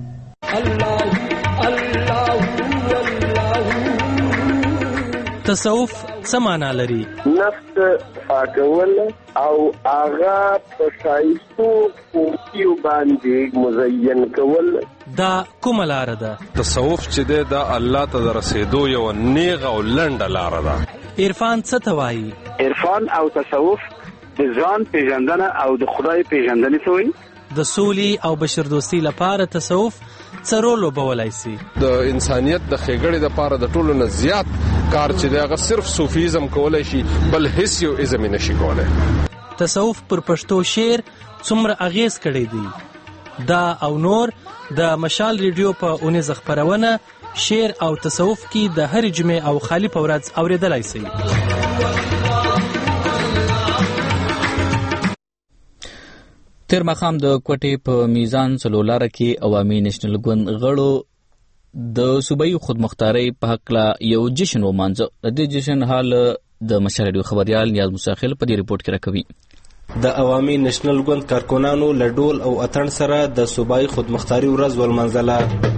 تصوف څه معنا لري؟ نفس پاکول او آغا په شایستو خوبیو باندې مزین کول. دا کومه لار ده؟ تصوف چې د الله ته رسیدو یو نیغه او لنډه لار ده. عرفان څه ته وایي؟ عرفان او تصوف د ځان پیژندنه او د خدای پیژندنه ته وایي. د سولې او بشردوستي لپاره تصوف څه رول وبولای شي؟ د انسانيت د خېګړې د لپاره د ټولو نه زیات کار چې دغه صرف صوفیزم کولای شي بل هیڅ یو ازم نشي کولای. تصوف پر پښتو شعر څومره اغیز کړی دی؟ دا او نور د مشال ریډیو په اونیز خبرونه شعر او تصوف کې د هر جمعې او خالی په ورځ اوریدلای شي. تیر مخام د کوټې په میزان څلولاره کې عوامي نېشنل ګوند غړو د صوبایي خودمختارۍ په حق لا یو جشن ومانځه. د دې جشن حال د مشال ریډیو خبريال نیاز مساخل په دې ریپورت کې راکوي. د عوامي نېشنل ګوند کارکونانو لډول او اتن سره د صوبایي خودمختاري ورځ ولمنځله.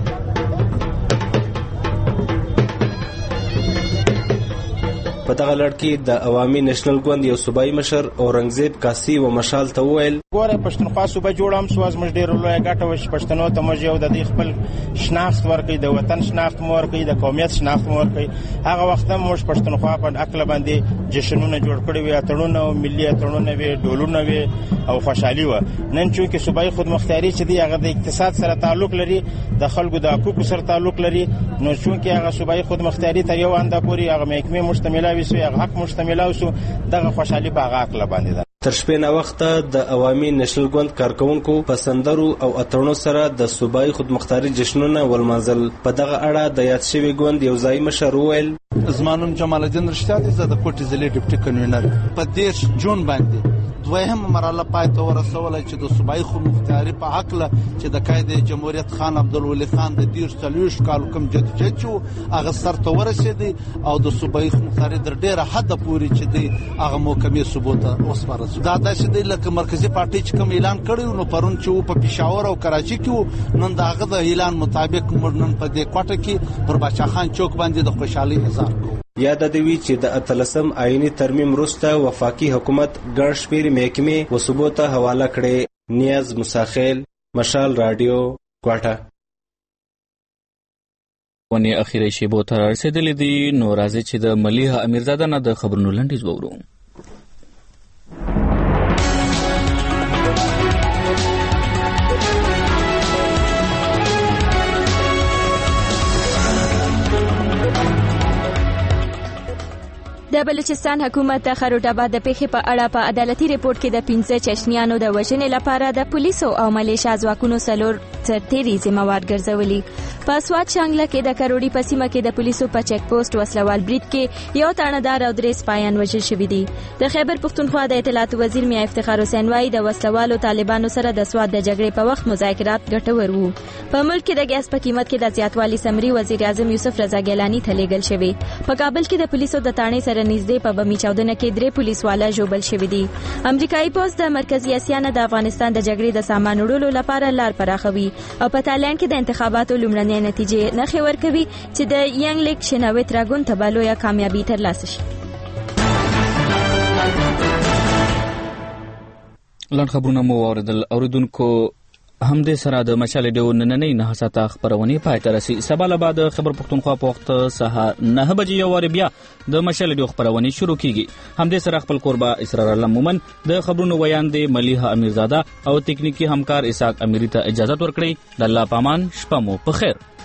په دغه لړ کې د عوامي نېشنل ګوند یو صوبایي مشر اورنګزیب کاسي و مشال ته وویل ګوره پښتونخوا صوبه جوړم سو از موږ ډېر لوی ګټه وش پښتنو ته موږ یو د دې خپل شناخت ورکړي، د وطن شناخت مو ورکړي، د قومیت شناخت مو ورکړي. هغه وخت موږ پښتونخوا په عقل باندې جشنونه جوړ کړي وي، اتړونه او ملي اتړونه وي، ډولونه وي او خوشحالي و. نن چې صوبایي خودمختاري چې دی هغه د اقتصاد سره تعلق لري، د خلکو د حقوقو سره تعلق لري، نو چې هغه صوبایي خودمختاري تر یو انده پوري هغه محکمه مشتمله وي، هغه حق مشتمله وسو، دغه خوشحالي په هغه عقل باندې ده. تر شپې نه وخته د عوامي نېشنل ګوند کارکونکو په سندرو او اتړونو سره د صوبایي خودمختاري جشنونه ولمانځل. په دغه اړه د یاد شوي ګوند یو ځای مشر وویل زمانون جمال الدین رشتیا دي، زه د کوټې ضلع ډیپټي کنوینر. په 10 جون باندې دویمه مرحله پای ته ورسوله چې د صوبایي خودمختاري په حق له چې د قائد جمهوریت خان عبدالولي خان د 40 کال کوم جدوجہد چې هغه سر ته ورسېدی او د صوبایي خودمختاري در ډیره حد پورې چې دی هغه محکمې ثبوت وسپارل. دا داسې دی لکه مرکزی پارټي چې کوم اعلان کړی نو پرون چې په پېښور او کراچي کې نن دغه د اعلان مطابق نن په دې کوټه کې پر باچا خان چوک باندې د خوشحالي اظهار کوي. یاد دی وی چې د اتلسم آئینی ترمیم وروسته وفاقي حکومت ګڼ شمېرې محکمې و صوبو ته حواله کړې. نیاز مساخیل، مشال رادیو، کوټه. ونی اخیری شیبو ته رسیدلې دي، نو راځي چې د ملیحه امیرزاده نه د خبرونو لنډیز وورو. د بلوچستان حکومت د خروټ آباد د پیښې په اړه په عدالتي ریپورت کې د 15 چشنیانو د وژنې لپاره د پولیسو او ملیشیا ځواکونو سرتېري ذمہوار ګرځولي. په سوات شانګله کې د کروړي په سیمه کې د پولیسو په چیک پوسټ وسلوال برید کې یو تاڼهدار او 3 سپایان وژل شوي دي. د خیبر پښتونخوا د اطلاعات وزیر میا افتخار حسین وايي د وسلوالو طالبانو سره د سوات د جګړې په وخت مذاکرات ګټور وو. په ملک کې د ګاز په قیمت کې د زیاتوالي سمري وزیر اعظم یوسف رضا ګیلانی ته لیږل شوی. په کابل کې د پولیسو د تاڼې سره نږدې په بمي چاودنه کې 3 پولیس والا ژوبل شوي دي. امریکایي پوځ د مرکزي اسیا نه د افغانستان د جګړې د سامان وړلو لپاره لار پراخوي او په تایلند کې د انتخاباتو لومړنۍ نتیجې نښې ورکوي چې د ینګ لیک شناوي تراګون ته لویه کامیابي ترلاسه شي. لاند خبرونه مو اوریدل. اوریدونکو همدې سره د مشال ډیو نننۍ 9 ساعته خبرونه پای ته رسي. سبا له بعد خبر پښتونخوا په وخت سهار 9 بجې یو واره بیا د مشال ډیو خبرونه شروع کیږي. همدې سره خپل قربا اسرار الله مومن د خبرونو ویان دی ملیحه امیرزاده او تکنیکی همکار اسحاق امیری ته اجازه ورکړي. د الله پامان شپه مو په خیر.